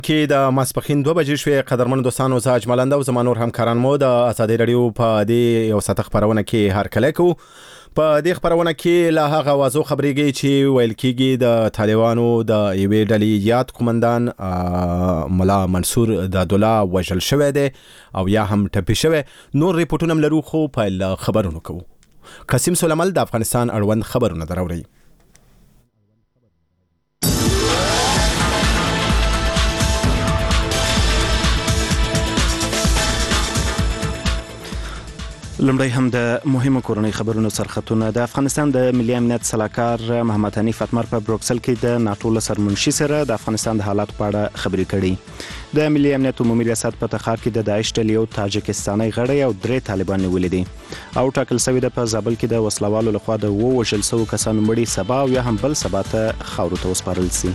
کې د ماسپخین 2 بجې شوې قدرمن دوستانو زه اجملند او زمانور همکاران مو د ازادي رادیو په دې یو ساعت خبرونه کې هر کله کو په دې خبرونه کې له هغه وازو خبرېږي چې ویل کېږي د طالبانو د یوې ډلې یاد قومندان ملا منصور د دوله وژل شوی دی او یا هم ټپي شوی. نور ریپورتونه لرو خو په خبرونو کوو. قاسم سلیمل د افغانستان اړوند خبرونه دراوړي. لمړی هم د مهمو کورنۍ خبرونو سرخطونه. د افغانستان د ملي امنیت سلاکار محمد حنیف اتمر په بروکسل کې د ناتو له سرمنشي سره د افغانستان د حالات په اړه خبرې کړي. د ملي امنیت عمومي ریاست په تخار کې د داعش ډلې یو تاجکستاني غړی او 3 طالبان نیولي دي او ټاکل شوی د په زابل کې د وسلوالو لخوا د وژل شوو کسانو مړي سبا او یا هم بل سبا ته خاورو ته وسپارل شي.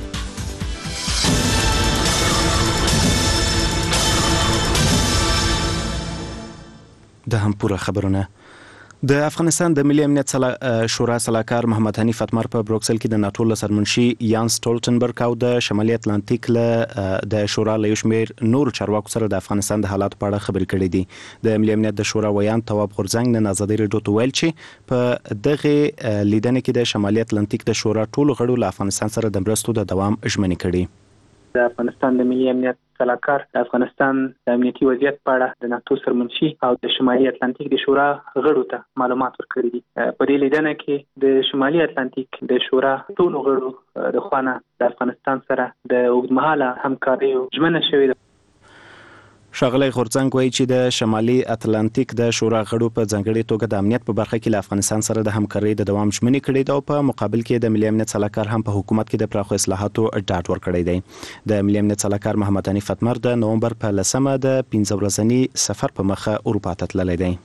د هم پوره خبرونه. د افغانستان د ملي امنیت شورا سلاکار محمد حنیف اتمر په بروکسل کې د ناتو له سرمنشي یان سټولټنبرګ او د شمالي اتلانتیک له د شورا له یو شمېر نور چارواکو سره د افغانستان د حالات په اړه خبرې کړې دي. د ملي امنیت د شورا ویان تواب غورځنګ نن ازادي رادیو ته ویل چې په دغه لیدنه کې د شمالي اتلانتیک د شورا ټولو غړو له افغانستان سره د مرستو د دوام ژمنې کړې. د افغانستان د ملي امنیت سلاکار د افغانستان د امنیتي وضعیت په اړه د ناتو سرمنشي او د شمالي اتلانتیک د شورا غړو ته معلومات ورکړي دي. په دې لیدنه کې د شمالي اتلانتیک د شورا ټولو غړو د خوانه د افغانستان سره د اوږدمهاله همکارۍ ژمنه شوې ده. ښاغلی غورځنګ وایي چې د شمالي اتلانتیک د شورا غړو په ځانګړې توګه د امنیت په برخه کې له افغانستان سره د همکارۍ د دوام ژمنې کړې ده او په مقابل کې د ملي امنیت سلاکار هم په حکومت کې د پراخو اصلاحاتو ډاډ ورکړی دی. د ملي امنیت سلاکار محمد حنیف اتمر د نومبر په 10مه د 15 ورځني سفر په مخه اروپا ته تللی دی.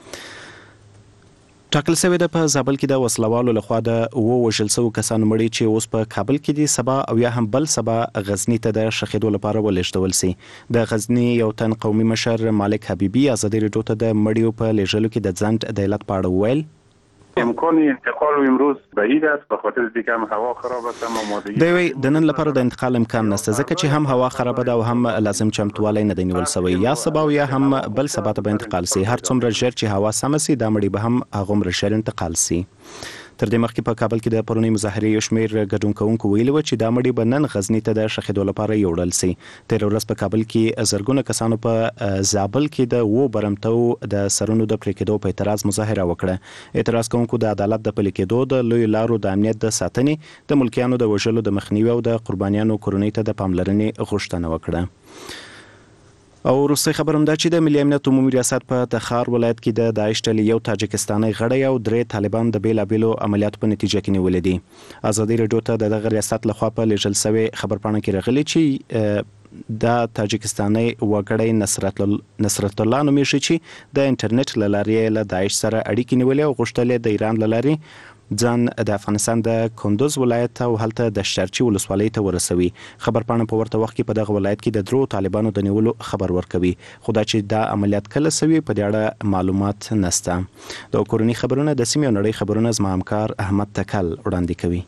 ټاکل شوی د په زابل کې د وسلوالو لخوا د وژل شوو کسانو مړي چې اوس په کابل کې دي سبا او یا هم بل سبا غزنی ته د شخېدو لپاره ولېږدول شي. د غزنی یو تن قومي مشر مالک حبیبي ازادي رادیو ته د مړیو په لېږلو کې د ځنډ د علت په اړه وویل. امکان انتقال امروز بعید است به خاطر اینکه هم هوا خراب است اما آمادگی دوی د نن لپاره د انتقال امکان نشته ځکه چې هم هوا خراب ده او هم لازم چمتوالی نه دی نیول شوی. یا سبا او یا هم بل سبا ته به انتقال شي. هر څومره ژر چې هوا سم شي دا مړي به هم هغومره ژر انتقال شي. تر دې مخکې په کابل کې د پرونی مظاهرې یو شمېر ګډون کوونکو ویلي و چې دا مړي به نن غزنی ته د شخېدو لپاره یوړل شي. تېره ورځ په کابل کې زرګونه کسانو په زابل کې د برمتو د سرونو د پرې کېدو په اعتراض مظاهره وکړه. اعتراض کوونکو د عدالت د پلي کېدو د لویو لارو د امنیت د ساتنې د ملکیانو د وژلو د مخنیوي او د قربانیانو کورنۍ ته د پاملرنې غوښتنه وکړه. او وروستۍ خبر هم دا چې د ملي امنیت عمومي ریاست په تخار ولایت کې د داعش ډلې یو تاجکستاني غړی او 3 طالبان د بیلابیلو عملیاتو په نتیجه کې نیولي دي. ازادي رادیو ته د دغه ریاست لخوا په لېږل شوی خبرپاڼه کې راغلي چې د تاجکستاني وګړی نصرت الله نومیږي چې د انټرنیټ له لارې له داعش سره اړیکې نیولې او غوښتل د ایران له لارې ځان د افغانستان د کندوز ولایت او هلته د شرچی ولسوالۍ ته ورسوي. خبرپاڼه په ورته وخت کې په دغه ولایت کې د 3 طالبانو د نیولو خبر ورکوي. خو دا چې دا عملیات کله سوي په دې اړه معلومات نشته. د کورنۍ خبرونه د سیمې او نړۍ خبرونه زما همکار احمد تکل وړاندې کوي.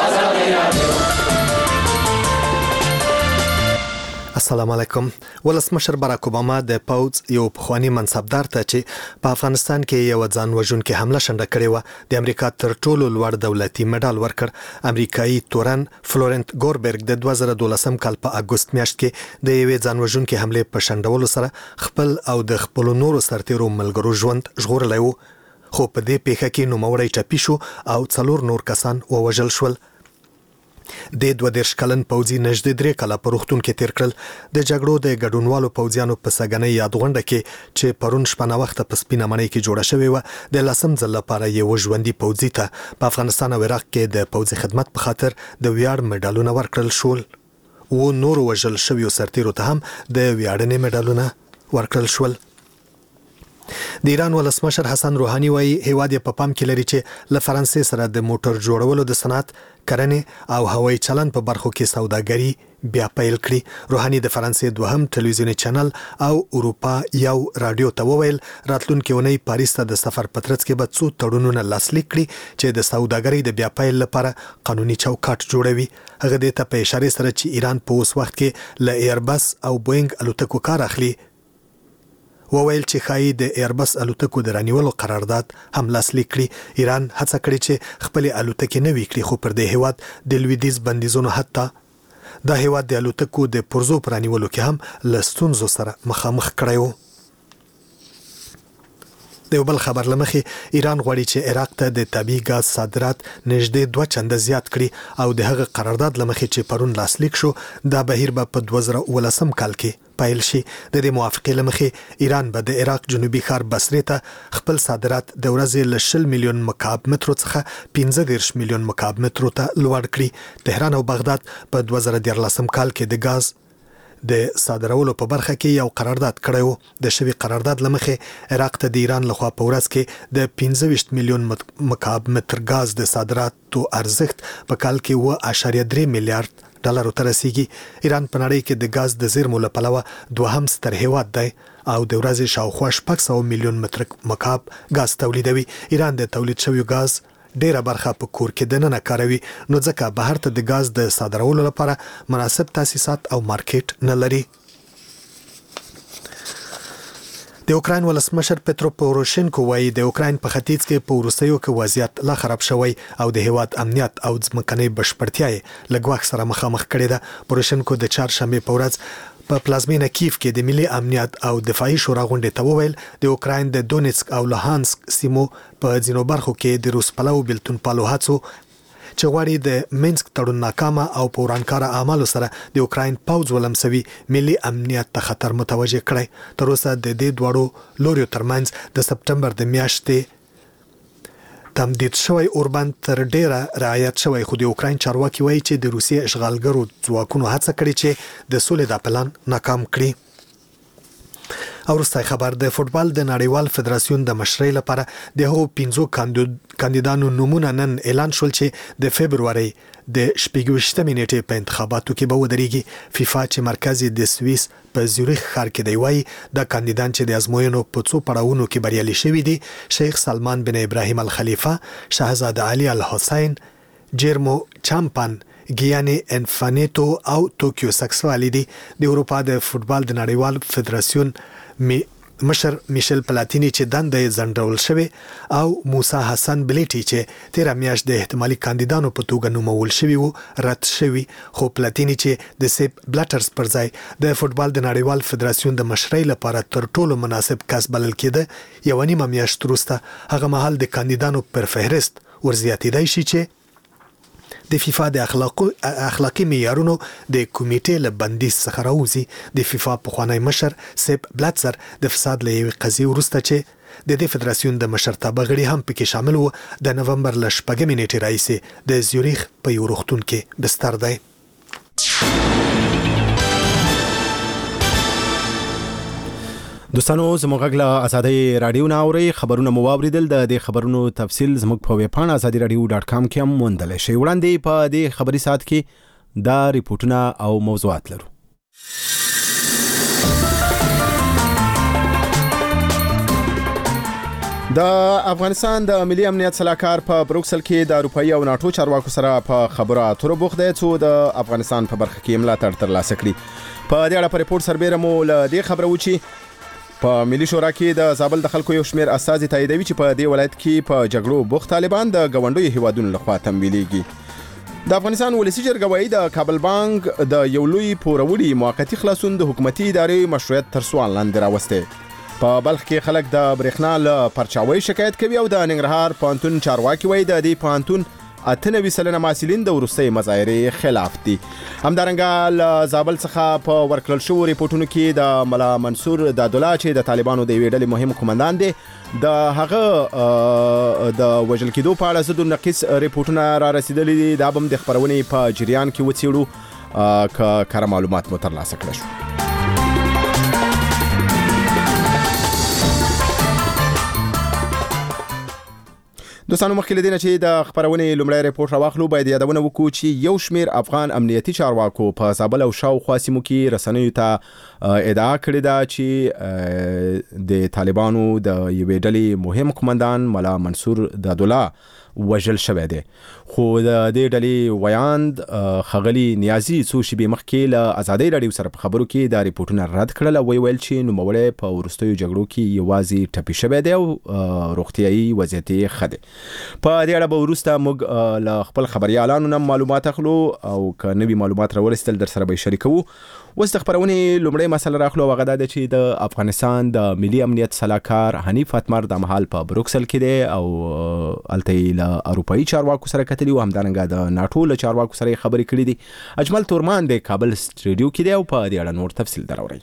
السلام علیکم. ولسمشر باراک اوباما د پوز یو پخوانی منصبدار ته چې په افغانستان کې یو ځان وژونکې حمله شنډه کړې و د امریکا تر ټولو لوړ دولتي مډال ورکړ. امریکایي تورن فلورنت ګوربرګ د 2012 کال په اګوست میاشت کې د یوې ځان وژونکې حملې په شنډولو سره خپل او د خپل نورو سرتیرو ملګرو ژوند ژغورلی و. خو په دې پیښه کې نوموړی ټپي شو او 4 نور کسان ووژل شول. د 22 کلن پوځي نږدې 3 کاله په روغتون کې تیر کړل. د جګړو د ګډونوالو پوځیانو په سګنۍ یادغونډه کې چې پرون شپه وخت په سپینه مړۍ کې جوړه شوې و د لسم ځل لپاره یو ژوندۍ پوځي ته په افغانستان او عراق کې د پوځي خدمت په خاطر د ویاړ مډالونه ورکړل شول. او نور وژل شویو سرتیرو ته هم د ویاړنې مډالونه ورکړل شول. د ایران ولسمشر حسن روحاني وایي هیواد په پام کې لري چې له فرانسې سره د موټر جوړولو د صنعت کرنې او هوایي چلن په برخو کې سوداګري بیا پیل کړي. روحاني د فرانسې دوهم ټلویزیونی چینل او اروپا یو رادیو ته وویل راتلونکي اونۍ پاریس ته د سفر په ترڅ کې به څو تړونونه لاسلیک کړي چې د سوداګرۍ د بیا پیل لپاره قانوني چوکاټ جوړوي. هغه دې ته په اشاره سره چې ایران په اوس وخت کې له ایربس او بوینګ الوتکو کار اخلي وویل چې خای د ایربس الوتکو د رانیولو قرارداد هم لاسلیک کړي. ایران هڅه کړې چې خپل الوتکې نه وکړي خو پر دې هیواد د لویدیز بندیزونو حتی دا هیواد د الوتکو د پرزو پر رانیولو کې هم له ستونزو سره مخامخ کړی و. د بل خبر لمخې ایران غواړي چې عراق ته د طبيعي غاز صادرات نږدې 2 چنده زیات کړي او د هغه قرارداد لمخې چې پرون لاسلیک شو دا بهیر به په 2019 کال کې پایل شي. د دې موافقې لمخې ایران به د عراق جنوبي ښار بصره ته خپل صادرات د ورځې له 10 میلیون مکعب مترو څخه 15 میلیون مکعب مترو ته لوړ کړي. تهران او بغداد په 2014 کال کې د غاز د صادرولو په برخه کې یو قرارداد کړی و. د شوی قرارداد لمخې عراق ته د ایران لخوا په ورځ کې د 15 میلیون مکعب متر غاز د صادراتو ارزښت په کال کې 1.3 میلیارډ ډالر ته رسیږي. ایران په نړۍ کې د غاز د زیرمو له پلوه دوهم ستر هیواد دی او د ورځې شاوخوا 600 میلیون متر مکعب غاز تولیدوي. ایران د تولید شوی غاز ډیره برخه په کور کې دننه کاروي نو ځکه بهر ته د غاز د صادرولو لپاره مناسب تاسیسات او مارکیټ نه لري. د اوکراین ولسمشر پترو پوروشینکو وایي د اوکراین په ختیځ کې په وروستیو کې وضعیت لا خراب شوی او د هیواد امنیت او ځمکنۍ بشپړتیا له ګواښ سره مخامخ کړي ده. پوروشینکو د چهارشنبه په ورځ په پلازمینه کیف کې د ملي امنیت او دفاعي شورا غونډې ته وویل د اوکراین د دونیتسک او لوهانسک سیمو په ځینو برخو کې د روس پلو بلتون پالو هڅو چې غواړي د مینسک تړون ناکامه او په ورانکاره اعمالو سره د اوکراین پوځ ولمسوي ملي امنیت ته خطر متوجه کړي. تر اوسه د دې دوړو لوريو ترمنځ د سپټمبر د میاشتې تمدید شوی اوربند تر ډیره رعایت شوی خو د اوکراین چارواکي وایي چې د روسیې اشغالګرو ځواکونو هڅه کړې چې د سولې د پلان ناکام کړي. او وروستی خبر د فوتبال د نړیوال فدراسیون د مشرۍ لپاره د هغو 15 کاندیدانو نومونه نن اعلان شول چې د فبرورۍ د 28 نیټې په انتخاباتو کې به ودرېږي. فیفا چې مرکز د سویس په زیورخ ښار کې دی وایي د کاندیدان چې د ازموینو په څو پړاوونو کې بریالي شوي دي شیخ سلمان بن ابراهیم الخلیفه، شاهزاده علي الحسین، جیرمو چامپان، ګیاني انفانیتو او توکیو سکسوالی دي. د اروپا د فوتبال د نړیوال فدراسیون مشر میشل پلاتینی چې دنده ځنډول شوی او موسی حسن بلیټی چې 13 میاشت د احتمالي کاندیدانو په توګه نومول شوی وو رد شوی. خو پلاتینی چې د سیپ بلټرز پر ځای د فوتبال د نړیوال فدراسیون د مشرۍ لپاره تر ټولو مناسب کس بلل کېده یو نیمه میاشت وروسته هغه مهال د کاندیدانو پر فهرست ورزیاتېدای شي چې د فیفا د اخلاقی معیارونو د کمیټې له بندیز څخه راوځي. د فیفا پخوانی مشر سیپ بلاتزر د فساد له یوې قضیې وروسته چې د دې فدراسیون د مشرتابه غړي هم پکې شامل وو د نومبر له 4 نیټې راهیسې د زیوریخ په یو روغتون کې بستر دی. دوستانو زموږ غږ له ازادي رادیو نه اوري خبرونه مو واوریدل. د دې خبرونو تفصیل زموږ په ویب پاڼه azadiradio.com کې هم موندل شي. وړاندې په دې خبري ساعت کې دا ریپورتونه او موضوعات لرو. د افغانستان د ملي امنیت صلاحکار په بروکسل کې د اروپאי او ناتو چارواکو سره په خبرو اترو بوخت دی چې د افغانستان په برخه کې ملاتړ ترلاسه کړي. په دې اړه په ریپورت سربېره مو له دې خبرو وچی په ملي شورا کې د زابل د خلکو یو شمیر اساسي تاییدوي چې په دې ولایت کې په جګړو بوخت طالبان د غونډوي هیوادونو لخوا تمویلېږي. د افغانستان ولسی جرګه وايي د کابل بانک د یو لوی پوروړي موقتی خلاصون د حکومتي ادارې مشروعیت تر سوال لاندې راوسته. په بلخ کې خلک د برېښنا له پرچاوي شکایت کوي او د ننګرهار پانتون چارواکي وايي د دې پانتون 98% محصلین د ورستۍ مظاهرې خلاف دي. همدارنګه له زابل څخه په ورکړل شو ریپورتونو کې د ملا منصور دادولا چې د طالبانو د یوې ډلې مهم قومندان دی د هغه د وژل کېدو په اړه زدو نقیص ریپورتونه را رسیدلي دي. دا به د خبرونې په جریان کې وڅېړو که کره معلومات مو ترلاسه کړه شو. دوستانو مخکې له دې نه چې د خبرونې لومړی ریپورت راواخلو باید یادونه وکړو چې یو شمیر افغان امنیتي چارواکو په زابل او شاوخوا سیمو کې رسنیو ته ادعا کړې ده چې د طالبانو د یوې ډلې مهم قومندان ملا منصور دادالله وژل شوی دی، خو د دې ډلې ویاند ښاغلي نیازي څو شېبې مخکې له ازادۍ راډیو سره په خبرو کې دا ریپورټونه رد کړل او ویل چې نوموړی په وروستیو جګړو کې یوازې ټپي شوی دی او روغتیایي وضعیت یې ښه دی. په دې اړه به وروسته موږ له خپل خبریالانو نه معلومات اخلو او که نوي معلومات راورسېدل در سره به یې شریکوو. اوس د خبرونې لومړی مسله راخلو او هغه دا ده چې د افغانستان د ملي امنیت سلاکار حنیف اتمر د مهال په بروکسل کې دی او هلته یې له اروپایي چارواکو سره کتلي او همدارنګه د ناټو له چارواکو سره یې خبرې کړي دي. اجمل تورمان د کابل سټوډیو کې دی او په دې اړه نور تفصیل دراورئ.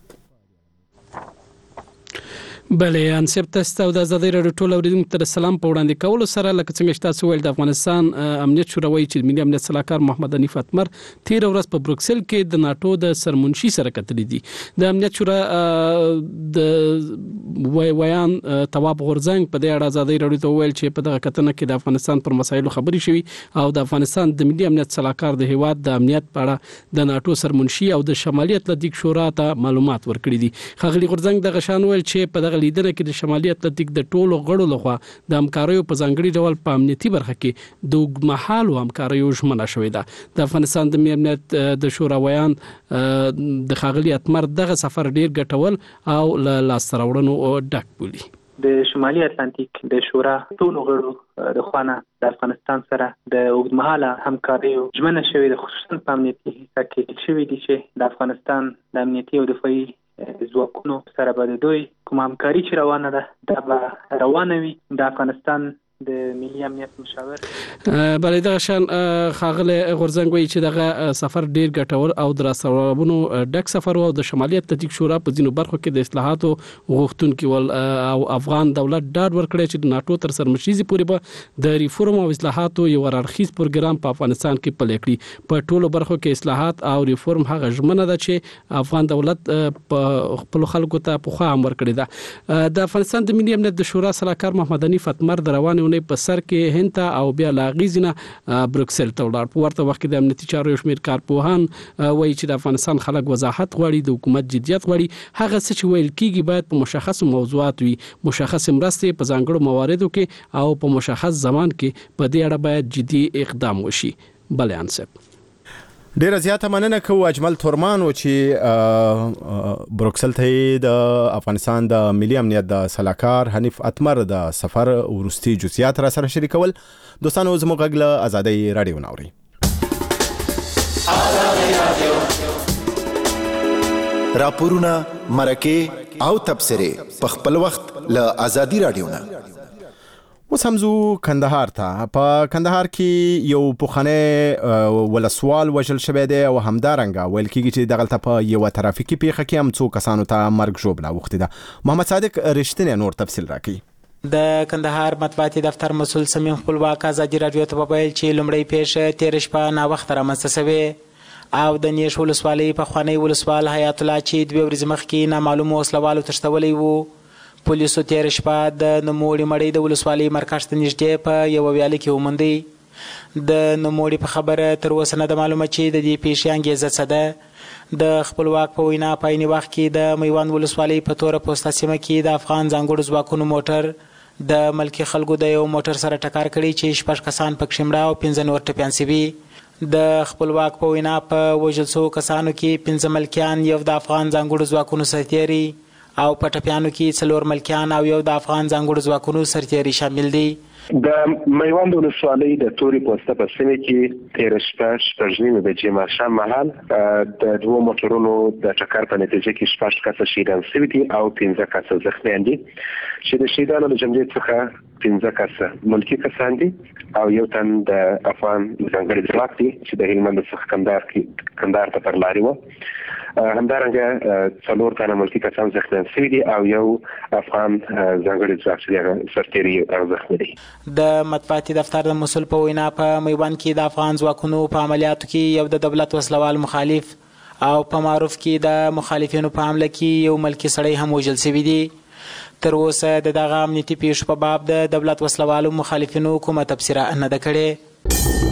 بله انسب تاسو د ازادۍ راډیو ټول اوریدونکو ته سلام په وړاندې کولو سره لکه څنګه چې تاسو ویل د افغانستان امنیت شورا وایي چې ملي امنیت سلاکار محمد حنیف اتمر تیر ورځ په بروکسل کې د ناټو د سرمنشي سره کتلې دي. د امنیت شورا د ویان تواب غورځنګ په دې اړه ازادۍ راډیو ته ویل چې په دغه کتنه کې د افغانستان پر مسایلو خبرې شوي او د افغانستان د ملي امنیت سلاکار د هیواد د امنیت په اړه د ناټو سرمنشي او د شمالي اتلانتیک شورا ته معلومات ورکړي دي. ښاغلي غورځنګ دغه شان ویل چې په دغه لیدنه کې د شمالي اتلانتیک د ټولو غړو لخوا د همکاریو په ځانګړي ډول په امنیتي برخه کې د اوږدمهالو همکاریو ژمنه شوې ده. د افغانستان د ملي امنیت د شورا ویان د ښاغلي اتمر دغه سفر ډیر ګټور او له لاسته راوړنو ډک بولي. د شمالي اتلانتیک د شورا ټولو غړو د خوانه د افغانستان سره د اوږدمهاله همکاریو ژمنه شوې ده، خصوصا په امنیتي حصه کې شوې دي چې د افغانستان د امنیتي او دفاعي ځواکونو سره به د دوی کوم همکاري چې روانه ده دا به روانه وي. د افغانستان د ملي امنیت مشاور بلې دغه شان ښاغلی غورځنګ وایي چې دغه سفر ډیر ګټور او د راستنولو ډک سفر او د شمالي اتلانتیک شورا په ځینو برخو کې د اصلاحاتو غوښتونکي ول او افغان دولت ډاډ ورکړی چې د ناټو تر سرمشيزي پورې به د ریفورم او اصلاحاتو یو هررخیز پروګرام په افغانستان کې پلی کړي. په ټولو برخو کې اصلاحات او ریفورم هغه ژمنه ده چې افغان دولت په خپل خلکو ته پوښا امر کړی ده. د افغانستان د ملي امنیت د شورا سلاکار محمد حنیف اتمر د روانې په سر کې هند او بیا لاغیزنه بروکسل ته ولاړ. په ورته وخت کې د امنیتي چارو یو شمېر کارپوهان وایي چې د افغانستان خلک وضاحت غواړي، د حکومت جدیت غواړي. هغه څه چې ویل کېږي باید په مشخصو موضوعات وي، مشخص مرستې په ځانګړو مواردو کې او په مشخص زمان کې. په دې اړه باید جدي اقدام وشي. بله انصب ډیره زیاته مننه کوو اجمل تورمان و چې بروکسل ته د افغانستان د ملي امنیت د سلاکار حنیف اتمر د سفر وروستي جزئیات را سره شریکول. دوستانو زموږ غږ له ازادۍ راډیو ناوري. راپورونه مرکه او تبصره په خپل وخت له ازادۍ راډیو نه. اوس هم زو کندهار ته. په کندهار کې یو پوخانه ولسوال وژل شوی دی او همدارنګه ویل کېږي چې دغلته په یو ترافیکي پیښه کې هم څو کسانو ته مرګ ژوبله اوښتې ده. محمد صادق رښتینی نور تفصیل راکړي. د کندهار مطبوعاتي دفتر مسؤل سمیم خپلواک ازادي راډیو ته وویل چې لومړی پیښه تیر شپه ناوخته رامنځته شوې او د نیش ولسوالۍ پخوانی ولسوال حیات الله چې 2 ورځې مخکې نامعلومو وسلوالو تښتولی وو. پولیسو تیر شپه د نوموړي مړی د ولسوالۍ مرکز ته نږدې په یوه ویاله کې وموندی. د نوموړي په خبره تر اوسه نه ده معلومه چې د دې پیښې انګیزه څه ده. د خپلواک په وینا په عیني وخت کې د میوند ولسوالۍ په توره پوسته سیمه کې د افغان ځانګړو ځواکونو موټر د ملکي خلکو د یو موټر سره ټکر کړی چې 6 کسان پکې مړه او 15 نور ټپیان شوي. د خپلواک په وینا په وژل شوو کسانو کې 15 ملکیان، یو د افغان ځانګړو ځواکونو سرتیری او په ټپیانو کې 4 ملکیان او یو د افغان ځانګړو ځواکونو سرتیری شامل دي. د میوند ولسوالۍ د تورې پوسته په سیمه کې تیر شپه 6:30 بجې ماښام مهال د 2 موټرونو د ټکر په نتیجه کې 6 کسه شهیدان شوي دي او 15 کسه زخمیان دي چې د شهیدانو له جملې څخه 15 کسه ملکي کسان دي او یو تن د افغان ځانګړي ځواک دي چې د هلمند څخه کندهار ته پر لارې وه. همدارنګه 4 تنه ملکي کسان زخمیان شوي دي او یو افغان ځانګړي ځواک چې سرتیری زخمی دي. د مطبوعاتي دفتر د مسؤل په وینا په میوند کې د افغان ځواکونو په عملیاتو کې یو د دولت وسلوال مخالف او په معروف کې د مخالفینو په حمله کې یو ملکي سړی هم وژل شوی دی. تر اوسه د دغه امنیتي پیښو په باب د دولت وسلوالو مخالفینو کومه تبصره نه ده کړې.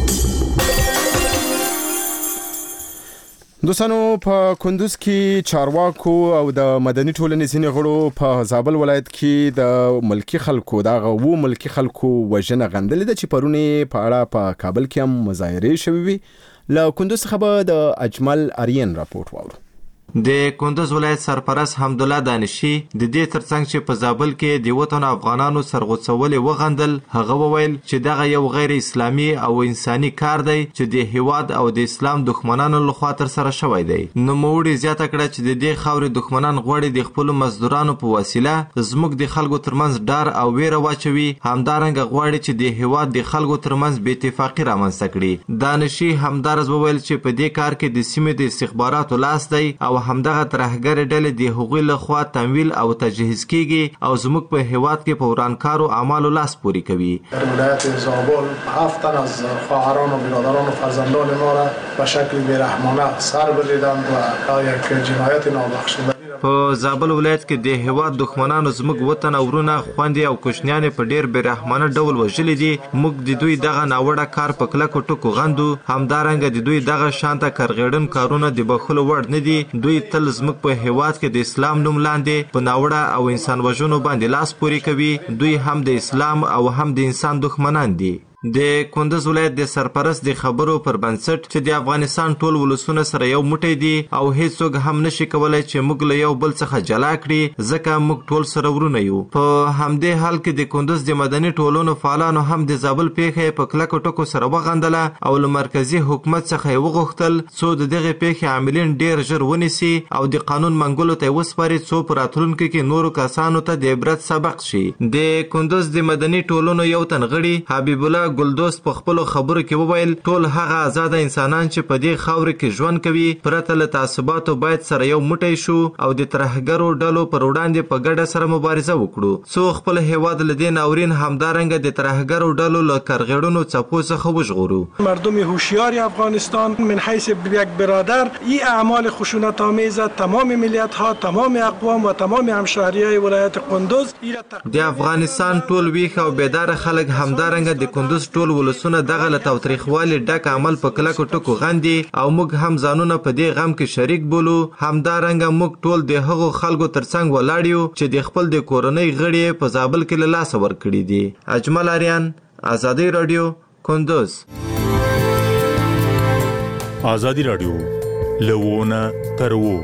دوستانو په کندوز کې چارواکو او د مدني ټولنې ځینې غړو په زابل ولایت کې د ملکی خلکو دغه ملکی خلکو وژنه غندلې ده چې پرونی په اړه په کابل کې هم مظاهرې شوې وي. له کندوز څخه د اجمل آریان راپورټ واورو. د کندوز ولایت سرپرست حمدالله دانشي د دې ترڅنګ چې په زابل کې د وطن افغانانو سرغوڅول وغندل، هغه وویل چې دغه یو غیر اسلامي او انساني کار دی چې د هیواد او د اسلام دښمنانو لخوا تر سره شوی دی. نوموړي زیاته کړه چې د دې خاورې دښمنان غواړي د خپلو مزدورانو په وسیله زموږ د خلکو ترمنځ ډار او ویره واچوي، همدارنګه غواړي چې د هیواد د خلکو ترمنځ بې اتفاقي رامنځته کړي. دانشي همدارز وویل چې په دې کار کې د سیمې د استخباراتو لاس دی او همدغه ترهګر ډلې د هغوی لخوا تمویل او تجهیز کیږي او زموږ په هیواد کې په ورانکارو اعمالو لاس پوري کوي. در ولایت زابل 7 تن از خواهران و برادران و فرزندان ما را به شکل بیرحمانه سر بریدند و یک جنایت نابخشودنی په زابل ولایت کې د هیواد دښمنانو زموږ وطن او ورونه خويندې او کوچنیانې په ډیر بیرحمانه ډول وژلي دي. موږ د دوی دغه ناوړه کار په کلکو ټکو غندو، همدارنګه د دوی دغه شانته کرغېړن کارونه د بخښلو وړ نه دي. دوی تل زموږ په هیواد کې د اسلام نوم لاندې په ناوړه او انسان وژنو باندې لاس پوري کوي. دوی هم د اسلام او هم د انسان دښمنان دي. د کندوز ولایت د سرپرست د خبرو پر بنسټ چې د افغانستان ټول ولسونه سره یو موټی دي او هیڅوک هم نشي کولای چې موږ له یو بل څخه جلا کړي، ځکه موږ ټول سره ورونه یو. په همدې حال کې د کندوز د مدني ټولنو فعالانو هم د زابل پیښه په کلکو ټکو سره وغندله او له مرکزی حکومت څخه یې وغوښتل څو د دغه پیښې عاملین ډیر ژر ونیسي او د قانون منګولو ته وسپاري، څو په راتلونکي کې نورو کسانو ته د عبرت سبق شي. د کندوز د مدني ټولنو یو تن غړي حبیب الله ګلدوست په خپلو خبرو کې وویل ټول هغه آزاده انسانان چې په دې خاورې کې ژوند کوي پرته له تعصباتو باید سره یو موټی شو او د ترهګرو ډلو پر وړاندې په ګډه سره مبارزه وکړو څو خپل هیواد له دې ناورین همدارنګه د ترهګرو ډلو له کرغېړنو څپو څخه وژغورو. مردم هوشیار افغانستان من حیث یک برادر این اعمال خشونت آمیز تمام ملیت ها، تمام اقوام و تمام همشهری‌های ولایت کندوز د افغانستان ټول ویښ او بیدار خلک همدارنګه د کندوز ټول ولسونه دغه له تاوتریخوالي ډک عمل په کلکو ټکو غندي او موږ هم ځانونه په دې غم کې شریک بولو. همدارنګه موږ ټول د هغو خلکو ترڅنګ ولاړ یو چې د خپل د کورنۍ غړي په زابل کې له لاسه ورکړي دي. اجمل آریان، آزادی رادیو، کندوز. آزادی رادیو لوونه ترو.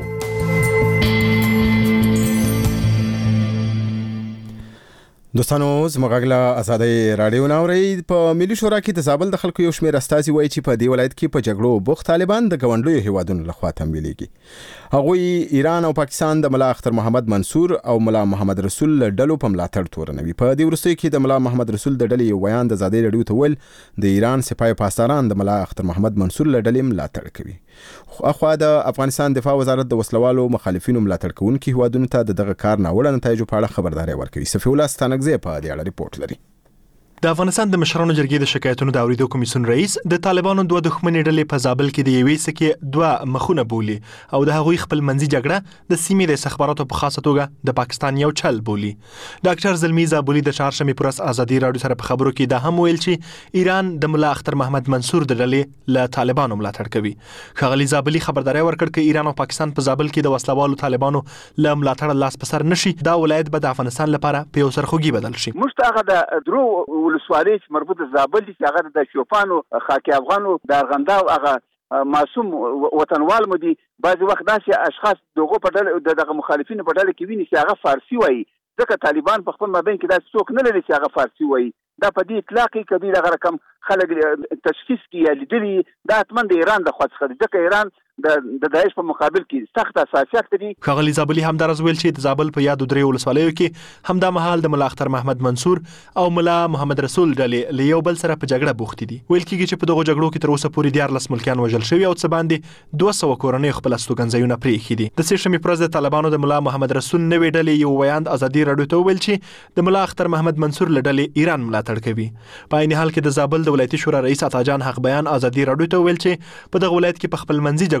دوستانو زموږ غږ له آزادۍ رادیو ناوري. په ملي شورا کې د زابل د خلکو یو شمېر استازي وایي چې په دې ولایت کې په جګړو بوخت طالبان د ګاونډیو هیوادونو لخوا تمویلېږي. هغوی ایران او پاکستان د ملا اختر محمد منصور او ملا محمد رسول ډلو په ملاتړ تورنوي. په دې وروستیو کې د ملا محمد رسول د ډلې یو بیان د آزادۍ رادیو ته ویل د ایران سپاه پاسداران د ملا اختر محمد منصور له ډلې ملاتړ کوي. اخوا د افغانستان دفاع وزارت د وسلوالو مخالفینو ملاتړ کوونکي هیوادونو ته دغه کار ناوړه نتایجو په اړه خبرداري ورکوي. صفي الله ستانکزی په دې اړه ریپورت لري. د افغانستان د مشرانو جرګې د شکایتونو د اوریدو کمیسیون رئیس د طالبانو دوه دښمنۍ ډلې په زابل کې د یوې سکې دوه مخونه بولي او د هغوی خپل منځي جګړه د سیمې د استخباراتو په خاصه توګه د پاکستان یو چل بولي. ډاکټر زلمی زابلی د چهارشنبې پر ورځ آزادي رادیو سره په خبرو کې دا هم ویل چې ایران د ملا اختر محمد منصور د ډلې له طالبانو ملاتړ کوي. ښاغلي زابلی خبرداري ورکړ چې ایران او پاکستان په زابل کې د وسلوالو طالبانو له ملاتړ لاس په سر نشي، دا ولایت به د افغانستان لپاره په یو سرخوږي بدل شي. مستغه د درو ولسوالۍ مربوط زابل دي چې هغه د شوفانو خاکی افغانو د ارغنده او هغه معصوم وطنوال مدي بعض وخت داسې اشخاص دغه په ډله دغه مخالفینو په ډله کې ویني چې هغه فارسی وایي، ځکه طالبان په خپل مابین کې داسې څوک نه لري چې هغه فارسی وایي. دا په دې اطلاق کې کبي دغه رقم خلک تشخیص کې لیدلي دا اتمن د ایران د خواڅ خدي، ځکه ایران د داعش په مقابل کې سخت اساسیات لري. ښاغلي زابلی هم درز ویل چې د زابل په یادو درې ولسوالیو کې همدا مهال د ملا اختر محمد منصور او ملا محمد رسول ډلې له یو بل سره په جګړه بوختې دي. ویل کېږي چې په دغه جګړو کې تر اوسه پورې 14 ملکیان وژل شوي او څه باندې 200 کورنۍ خپل استوګنځایونه پرېښي دي. د سې شنبې پر ورځ د طالبانو د ملا محمد رسول نوې ډلې یو ویاند آزادي رادیو ته ویل چې د ملا اختر محمد منصور له ډلې ایران ملاتړ کوي. په عین حال کې د زابل د ولایتي شورا رئیس عطا جان حق بیان آزادي رادیو ته ویل چې په دغه ولایت کې په خپل منځي جګړو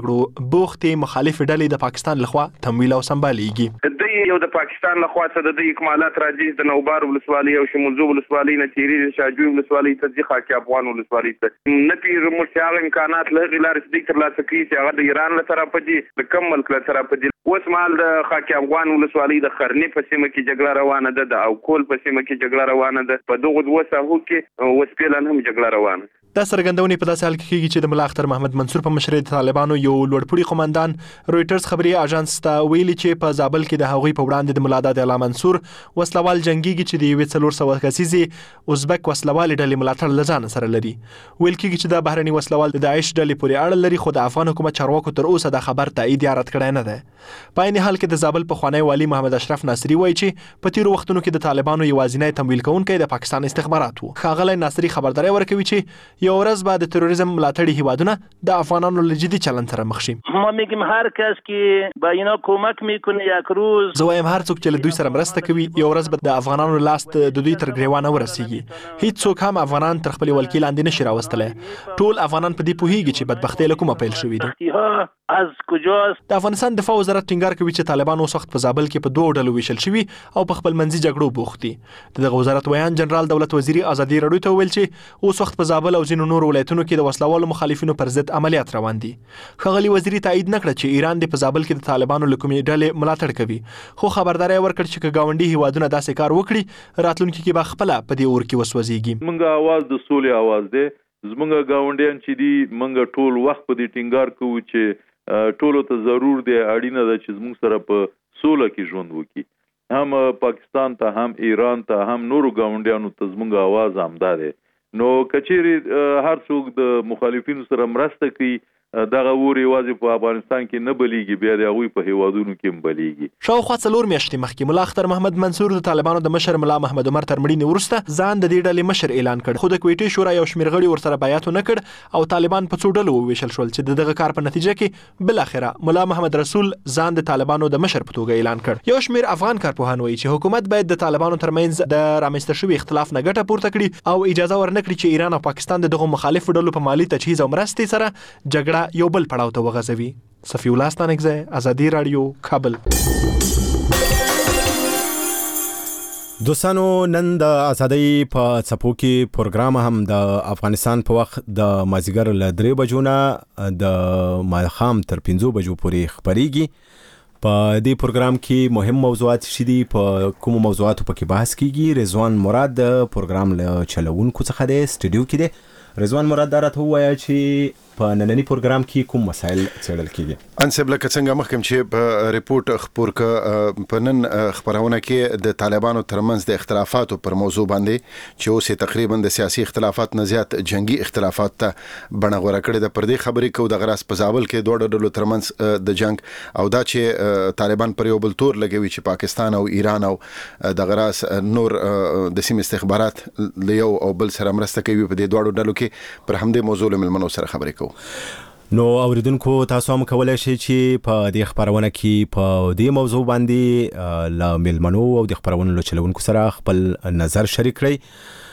کړو بوختې مخالف ډلې د پاکستان لخوا تمویل او سمبالېږي. یو د پاکستان لخوا څخه د اکمالات راځي د نوبار ولسوالۍ او شمولزو ولسوالۍ نه تیری شاجوی ولسوالۍ ته ځي خاکي افغان ولسوالۍ ته نه پیر مرشاغ امکانات له غلار صدیق تر لاسه کوي چې هغه د ایران له طرفه دي د کم ملک له طرفه دي. اوس مال د خاکي افغان ولسوالۍ د خرنی په سیمه کې جګړه روانه ده د اوکول په سیمه کې جګړه روانه ده په دغه دوه ساحو کې وسپیلن هم جګړه روانه. دا څرګندونې په داسې حال کې کېږي چې د ملا اختر محمد منصور په مشرۍ د طالبانو یو لوړپوړي قومندان رويټرز خبري اژانس ته ویلي چې په زابل کې د هغوی په وړاندې د ملا داد الله منصور وسلوال جنگيږي چې د 400 کسیزې ازبک وسلوال ډلې ملاتړ لزان سره لري. ویل کېږي چې د بهرني وسلوال د داعش ډلې پورې اړه لري خو د افغان حکومت چارواکو تر اوسه د خبر تایید یا رد کړی نه ده. په عین حال کې د زابل پخوانی والي محمد اشرف ناصري وایي چې په تیرو وختونو کې د طالبانو یوازینی تمویل کوونکی د پاکستان استخبارات وو. ښاغلی ناصري خبرداری ورکوي چې یو ورځ بعد تروریسم ملاتړي هیوادونه د افغانانو له جدي چلند سره مخ شي. ما میگیم هر کس که با اینا کمک میکنه یک روز زه وایم هر څوک چې له دوی سره مرسته کوي یو ورځ به د افغانانو لاس د دوی تر ګریوانه ورسیږي. هیڅ څوک هم افغانان تر خپل ولکې لاندې نشي راوستلی. ټول افغانان په دې پوهیږي چې بدبختۍ له کومه پیل شوې ده. از کجاست؟ د افغانستان دفاع وزارت ټینګار کوي چې طالبان اوس وخت په زابل کې په دوه ډلو ویشل شوي او په خپل منځي جګړو بوخت دي. دغه وزارت ویان جنرال دولت وزیری ازادي راډیو ته ویل چې اوس وخت په زابل او ځینو نورو ولایتونو کې د وسلوالو مخالفینو پر ضد عملیات روان دي. ښاغلي وزیری تایید نکړه چې ایران د په زابل کې د طالبانو له کومې ډلې ملاتړ کوي خو خبرداری ورکړ چې ګاونډي هیوادونه داسې کار وکړي راتلونکي کې به خپله په دې اور کې وسوځيږي. موږ आवाज د سولې आवाज دی زمونږ ګاونډیان چې دي موږ ټول وخت په دې ټینګار کوو چې ټولو ته ضرور دی اړینه ده چې زموږ سره په سوله کې ژوند وکړي. هم پاکستان ته هم ایران ته هم نورو ګاونډیانو ته زموږ आवाज همدا دی. نو کچېری هر څوک د مخالفینو سره مرسته کوي دغه وری واځي په افغانستان کې نه بلیږي بیا د هغوی په هیوادونو کې هم بلیږي. شاوخوا 4 میاشتې مخکې ملا اختر محمد منصور د طالبانو د مشر ملا محمد عمر تر مړینې وروسته ځان د دې ډلې مشر اعلان کړ خو د کویټې شورا یو شمېر غړي ورسره بیعت ونه کړ او طالبان په څو ډلو وویشل شول چې دغه کار په نتیجه کې بل اخره ملا محمد رسول ځان د طالبانو د مشر په توګه اعلان کړ. یو شمېر افغان کارپوهان وایي چې حکومت باید د طالبانو ترمنځ د رامنځته شوي اختلاف نه ګټه پورته کړي او اجازه ورنکړي چې ایران او پاکستان دغه مخالف ډلو په مالی تجهیز او مرستې سره جګړه یو بل پړاو وغځوي. صفی الله ستانکزی ازادي رادیو کابل. دوستانو نن د ازادۍ په څپو کې پروګرام هم د افغانستان په وخت د مازیګر له 3 بجو نه د ماښام تر 5 بجو پورې خبريږي. په دې پروګرام کې مهم موضوعات شې دي په کوم موضوعاتو پکې بحث کیږي. رضوان مراد د پروګرام له چلوونکو څخه دی سټوډیو کې دی. رضوان مراد راته وایي چې په نننی پروګرام کې کوم مسایل څېړل کیږي. انسب لکه څنګه مخکم چې په ریپورت خبر ک په نن خبرونه کې د طالبانو ترمنځ د اختلافاتو پر موضوع باندې چې اوس تقریبا د سیاسي اختلافات نه زیات جنگي اختلافات ته بڼه غوړه کړې ده. پر دې خبرې کو د غراس په زابل کې دوه ډلو ترمنځ د جنگ او دا چې طالبان پر یو بل تور لګوي چې پاکستان او ایران او د غراس نور د سیمې استخبارات له یو او بل سره مرسته کوي په دې دوه ډلو کې پر همدې موضوع له ملمنو سره خبرې کوو. نو اوریدونکو تاسو هم کولای شئ چې په دې خبرونه کې په دې موضوع باندې ل ملمنو او د خبرونو له چلوونکو سره خپل نظر شریک کړئ.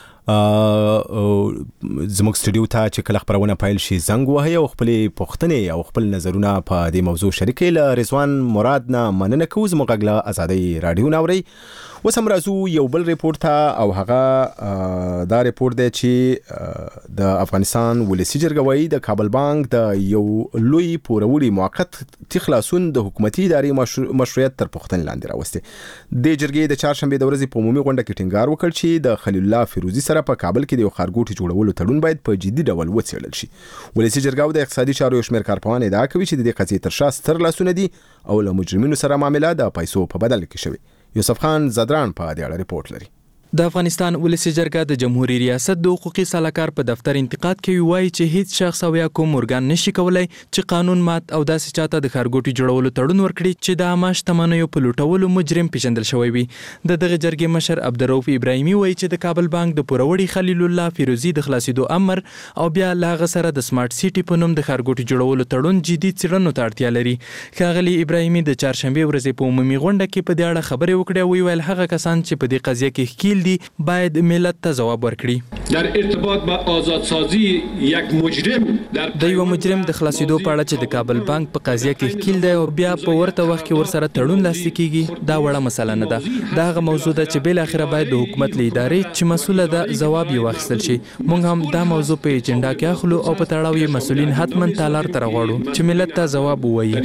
زموږ سټوډیو ته چې کله خبرونه پایل شي زنګ وهي او خپل پوښتنې او خپل نظرونه په دې موضوع شریک کړئ. ل رضوان مراد نه مننه کوم زموږ غلا ازادۍ رادیو ناوري. اوس هم راځو یو بل ریپورت ته او هغه دا ریپورت دی چې د افغانستان ولسی جرګه وایي د کابل بانک د یو لوی پوروري موقت خلاصون د حکومتي ادارې مشروعیت تر پوښتنې لاندې راوستي. د جرګې د چهارشنبه د ورځې په عمومي غونډه کې ټینګار وکړ چې د خلیل الله فیروزي سره په کابل کې د یو ښارګوټي جوړولو تړون باید په جدي ډول وڅېړل شي. ولسی جرګه د اقتصادي چارو یو شمېر کارپوهان ادعا کوي چې د دې قضیې تر شا ستر لاسونه دي او له مجرمینو سره معامله د پیسو په بدل کې شوی. یوسف خان زدران په دې اړه ریپورت لري. د افغانستان ولسی جرګه د جمهوریت ریاست د حقوقي سلاکار په دفتر انتقاد کوي وایي چې هیڅ شخص او یا کوم ارګان نشي کولای چې قانون مات او داسې چاته د ښارګوټي جوړولو تړون ورکړي چې د عامه شتمنیو په لوټولو مجرم پیژندل شوی وي. د دغه جرګې مشر عبدالرؤف ابراهیمي وایي چې د کابل بانک د پوروړي خلیل الله فیروزي د خلاصېدو امر او بیا لاغه سره د سمارټ سیټي په نوم د ښارګوټي جوړولو تړون جدي څېړنو ته اړتیا لري. ښاغلي ابراهیمي د چهارشنبه ورځې په عمومي غونډه کې په دې اړه خبرې وکړې او ویل هغه کسان چې په دې قضیه کې ښکیل دي باید ملت ته ځواب ورکړي. در ارتباط با آزادسازی یک مجرم د یو مجرم د خلاصېدو په اړه چې د کابل بانک په قضیه کې ښکیل دی او بیا په ورته وخت کې ورسره تړون لاسلیک کیږي دا وړه مسله نه ده. دا هغه موضوع ده چې بل اخره باید د حکومت له ادارې چې مسوله ده ځواب یې واخیستل شي. موږ هم دا موضوع په ایجنډا کې اخلو او په تړاو یې مسؤلین حتما تالار ته راغواړو چې ملت ته ځواب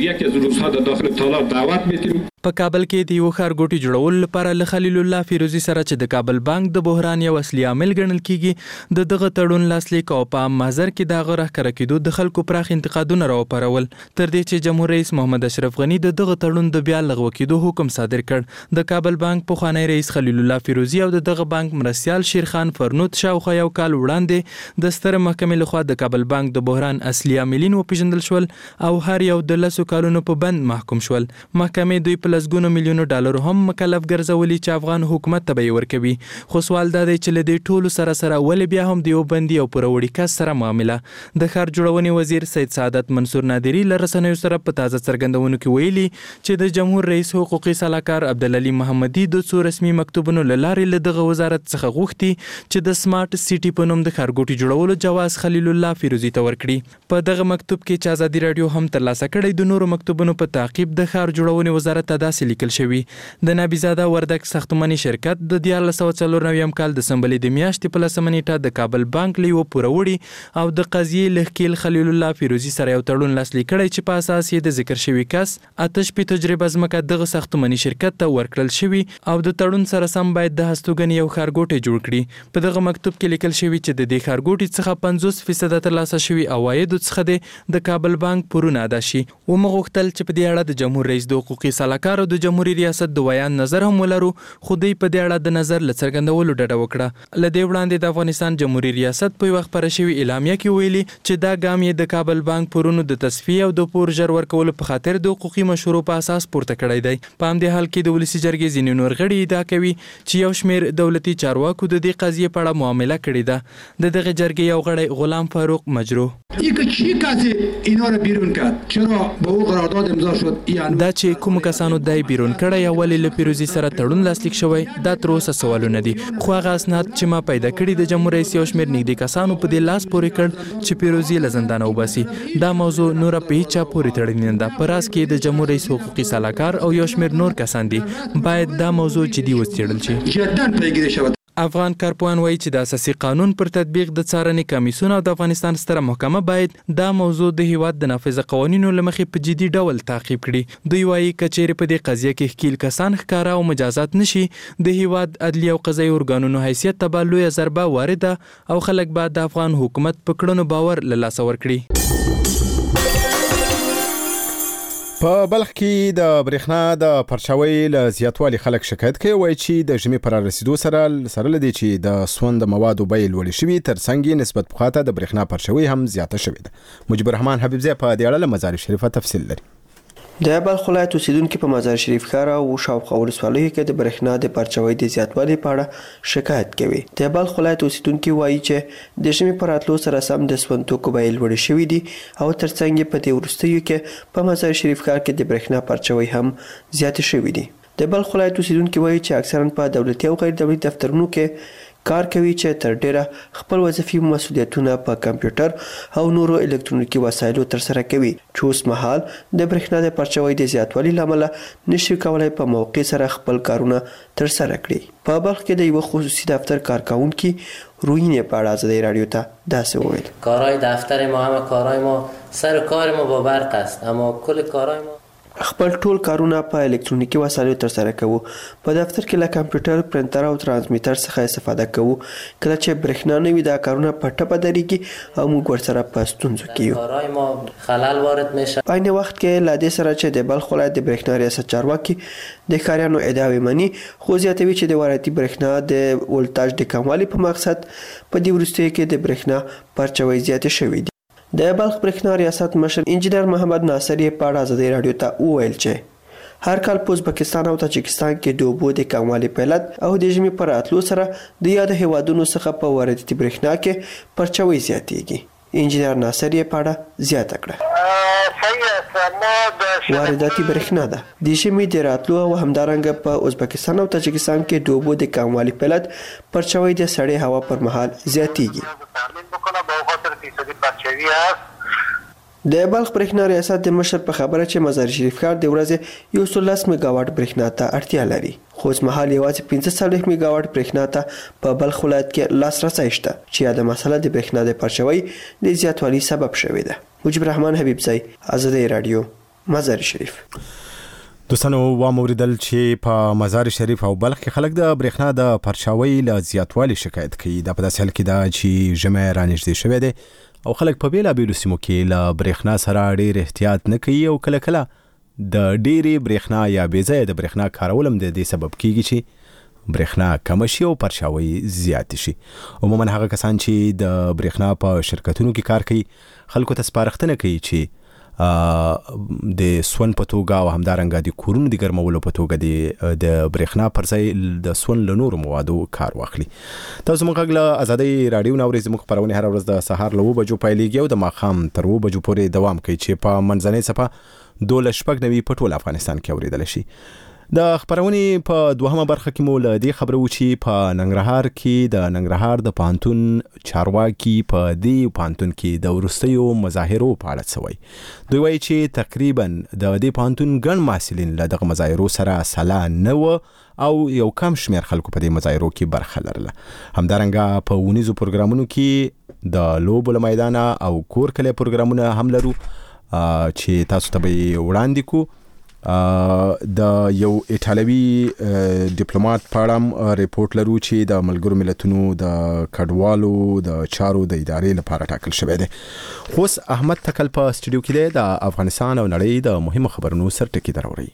ووایي. په کابل کې د یو ښارګوټي جوړولو لپاره له خلیل الله فیروزي سره چې د کابل بانک د بحران یو اصلي عامل ګڼل کیږي د دغه تړون لاسلیک او په عام محضر کې د هغه راښکاره کېدو د خلکو پراخ انتقادونه راوپارول تر دې چې جمهور رئیس محمد اشرف غني د دغه تړون د بیا لغوه کېدو حکم صادر کړ. د کابل بانک پخوانی رئیس خلیل الله فیروزي او دغه بانک مرستیال شیرخان فرنود شاوخوا یو کال وړاندې د ستر محکمې لخوا د کابل بانک د بحران اصلي عاملین وپېژندل شول او هر یو د 10 کالونو په بند محکوم شول. محکمې دوی په لسګونو میلیونو ډالر هم مکلف ګرځولي چې افغان حکومت ته به ورکوي. خو سوال دا دی چې له دې ټولو سره ولې بیا هم د یو بندي او پوروړي کس سره معامله. د ښار جوړونې وزیر سید سعادت منصور نادری له رسنیو سره په تازه څرګندونو کې ویلي چې د جمهور رئیس حقوقي سلاکار عبدالعلي محمدي د څو رسمي مکتوبونو له لارې له دغه وزارت څخه غوښتي چې د سمارټ سیټي په نوم د ښارګوټي جوړولو جواز خلیل الله فیروزي ته ورکړي. په دغه مکتوب کې چې ازادي راډیو هم ترلاسه کړی د نورو مکتوبونو په تعقیب د ښار جوړونې وزارت ته داسې لیکل شوي د نبیزاده وردک ساختماني شرکت د 1994 کال د سنبلې د میاشتې په 10 نیټه د کابل بانک له یو پوروړي او د قضیې لهکیل خلیل الله فیروزي سره یو تړون لاسلیک کړی چې په اساس یې د ذکر شوی کس آتش په تجربه ځمکه دغه ساختماني شرکت ته ورکړل شوی او د تړون سره سم باید د هستوګنې یو ښارګوټی جوړ کړي. په دغه مکتوب کې لیکل شوی چې د دې ښارګوټي څخه 50% ترلاسه شوی عواید څخه د کابل بانک پورونه ادا شي. ومغوښتل چې په دې اړه د جمهور رئیس د حقوقي سلاکار او د جمهوریت ریاست د ویان نظر هم ولرو خو دوی په دې اړه د نظر له څرګندولو ډډه وکړه. له دې وړاندې د افغانستان جمهوریت ریاست په وخت پر شوی اعلامیه کې ویلي چې دا ګام یې د کابل بانک پورونو د تصفیه او د پور ژر ورکولو په خاطر د حقوقي مشورو په اساس پورته کړی دی. په همدې حال کې د ولسي جرګې ځینې نور غړي ادعا کوي چې یو شمېر دولتي چارواکو د دې قضیې په اړه معامله کړې ده. د دغه جرګې یو غړی غلام فاروق مجروح دا چې کوم کسانو دای بیرون کړی یا ولې له فیروزي سره تړون لاسلیک شوی دا تر اوسه سوالونه دي. خو هغه اسناد چې ما پیدا کړي د جمهور رئیس یو شمېر نږدې کسانو په دې لاس پورې کړ چې فیروزي له زندانه وباسي. دا موضوع نوره په هیڅ چا پورې تړلې نه ده. په راز کې د جمهور رئیس حقوقي سلاکار او یو شمېر نور کسان دي. باید دا موضوع جدي وڅېړل شي. افغان کارپوهان وایي چې د اساسي قانون پر تطبیق د څارنې کمیسیون او د افغانستان ستره محکمه باید دا موضوع د هیواد د نافذه قوانینو له مخې په جدي ډول تعقیب کړي. دوی وایي که چیرې په دې قضیه کې ښکیل کسان ښکاره او مجازات نشي د هیواد عدلي او قضایي ارګانونو حیثیت ته به لویه ضربه وارده او خلک به د افغان حکومت په کړنو باور له لاسه ورکړي. په بلخ کې د برېښنا د پرچاوي له زیاتوالي خلک شکایت کوي وایي چې د ژمي پر رسیدو سره لدې چې د سوند موادو بیې لوړې شوي ترڅنګ نسبت پخواته د برېښنا پرچاوي هم زیاته شوې ده. مجيب الرحمن حبیبزی په دې اړه له مزار شریفه تفصیل لري. د بلخ ولایت اوسیدونکو په مزار شریف ښار او شاوخوا ولسوالیو کې د برېښنا د پرچاوي د زیاتوالي په اړه شکایت کوي. د بلخ ولایت اوسیدونکو وایي چې د ژمي پر راتلو سره سم د سون توکو بیې لوړې شوي دي او ترڅنګ په دې وروستیو کې په مزار شریف ښار کې د برېښنا پرچاوي هم زیات شوي دي. د بلخ ولایت اوسیدونکو وایي چې اکثرا په دولتي او غیر دولتي دفترونو کې کار کوي چې تر ډیره خپل وظیفي مسؤلیتونه په کمپیوټر او نورو الکترونیکي وسایلو ترسره کوي چې اوس مهال د برېښنا د پرچاوي د زیاتوالي لامل نشي کولای په موقع سره خپل کارونه ترسره کړي. په بلخ کې د یو خصوصي دفتر کارکونکي روینه په اړه ازادي رادیو ته داسې وویل: کارهای دفتر ما همه کارهای ما سر کار ما با برق است اما کل کارهای ما خپل ټول کارونه په الکترونیکي وسایلو ترسره کوو. په دفتر کې له کمپیوټر، پرنټر او ترانسمیټر څخه استفاده کوو. کله چې برېښنا نه وي دا کارونه په ټپه درېږي او موږ ورسره په ستونزو کې یو. کارهای ما خلل وارد میشه. په عین وخت کې له دې سره چې د بلخ ولایت د برېښنا ریاست چارواکي د ښاریانو ادعاوې مني خو زیاتوي چې د وارداتي برېښنا د ولټاژ د کموالي په مقصد په دې وروستیو کې د برېښنا پرچاوي زیاتې شوې دي. د بلخ برېښنا ریاست مشر انجینر محمد ناصر یې په اړه ازادي رادیو ته وویل چې هر کال په ازبکستان او تاجکستان کې د اوبو د کموالي په علت او د ژمي په راتلو سره د یاد هیوادونو څخه په وارداتي برېښنا کې پرچاوي زیاتېږي. انجینر ناصر یې په اړه زیاته کړه: صحیح وارداتي برېښنا ده. د ژمي د راتلو او همدارنګه په ازبکستان او تاجکستان کې د اوبو د کموالي په علت پرچاوي د سړې هوا پر مهال زیاتیږي. د بلخ برېښنا ریاست د مشر په خبره چې مزار شریف ښار د ورځې 110 میگاواټ برېښنا ته اړتیا لري، خو اوس مهال یوازې 15 میگاواټ برېښنا ته په بلخ ولایت کې لاسرسی شته چې دا مسله د برېښنا د پرچاوي د زیاتوالي سبب شوې ده. مجيب الرحمن حبیبزی، آزادی رادیو، مزار شریف. دوستانو واوریدل چې په مزار شریف او بلخ کې خلک د برېښنا د پرچاوي له زیاتوالي شکایت کوي. دا په داسې حال کې ده چې ژمی رانږدې شوی دی او خلک په بیلابیلو سیمو کې له برېښنا سره ډېر احتیاط نه کوي او کله کله د ډېرې برېښنا یا بې ځایه د برېښنا کارول هم د دې سبب کیږي چې برېښنا کم شي او پرچاوي زیات شي. عموما هغه کسان چې د برېښنا په شرکتونو کې کار کوي خلکو ته سپارښتنه کوي چې د سون په توګه او همدارنګه د کورونو د ګرمولو په توګه د برېښنا پر ځای د سون له نورو موادو کار واخلي. تاسو موږ له آزادی رادیو نو ورځ موږ خبرونه هر ورځ د سهار له 9 بجو پیلېږي او د ماښام تر 2 بجو پورې دوام کوي چې په منځنۍ صفه 12 په ټول افغانستان کې اوریدل شي. د خبرونې په دوهمه برخه کې مو له دې خبرو چې په ننګرهار کې د ننګرهار د پانتون چارواکي په دې پانتون کې د ورستیو مظاهرو په اړه څه وایي. دوی وایي چې تقریبا د دې پانتون ګڼ محصلین له دغه مظاهرو سره سلا نه و او یو کم شمیر خلکو په دې مظاهرو کې برخه لرله. همدارنګه په ونیزو پروګرامونو کې د لوبو له میدانه او کور کلی پروګرامونه هم لرو چې تاسو ته به وړاندې کو. د یو ایټالوي ډیپلوماټ په اړه ریپورت لرو چې د ملګرو ملتونو د کډوالو د چارو د ادارې لپاره ټاکل شوی دی. خو احمد تکل په سټوډیو کې دی د افغانستان او نړۍ د مهمو خبرونو سرټکی دروري.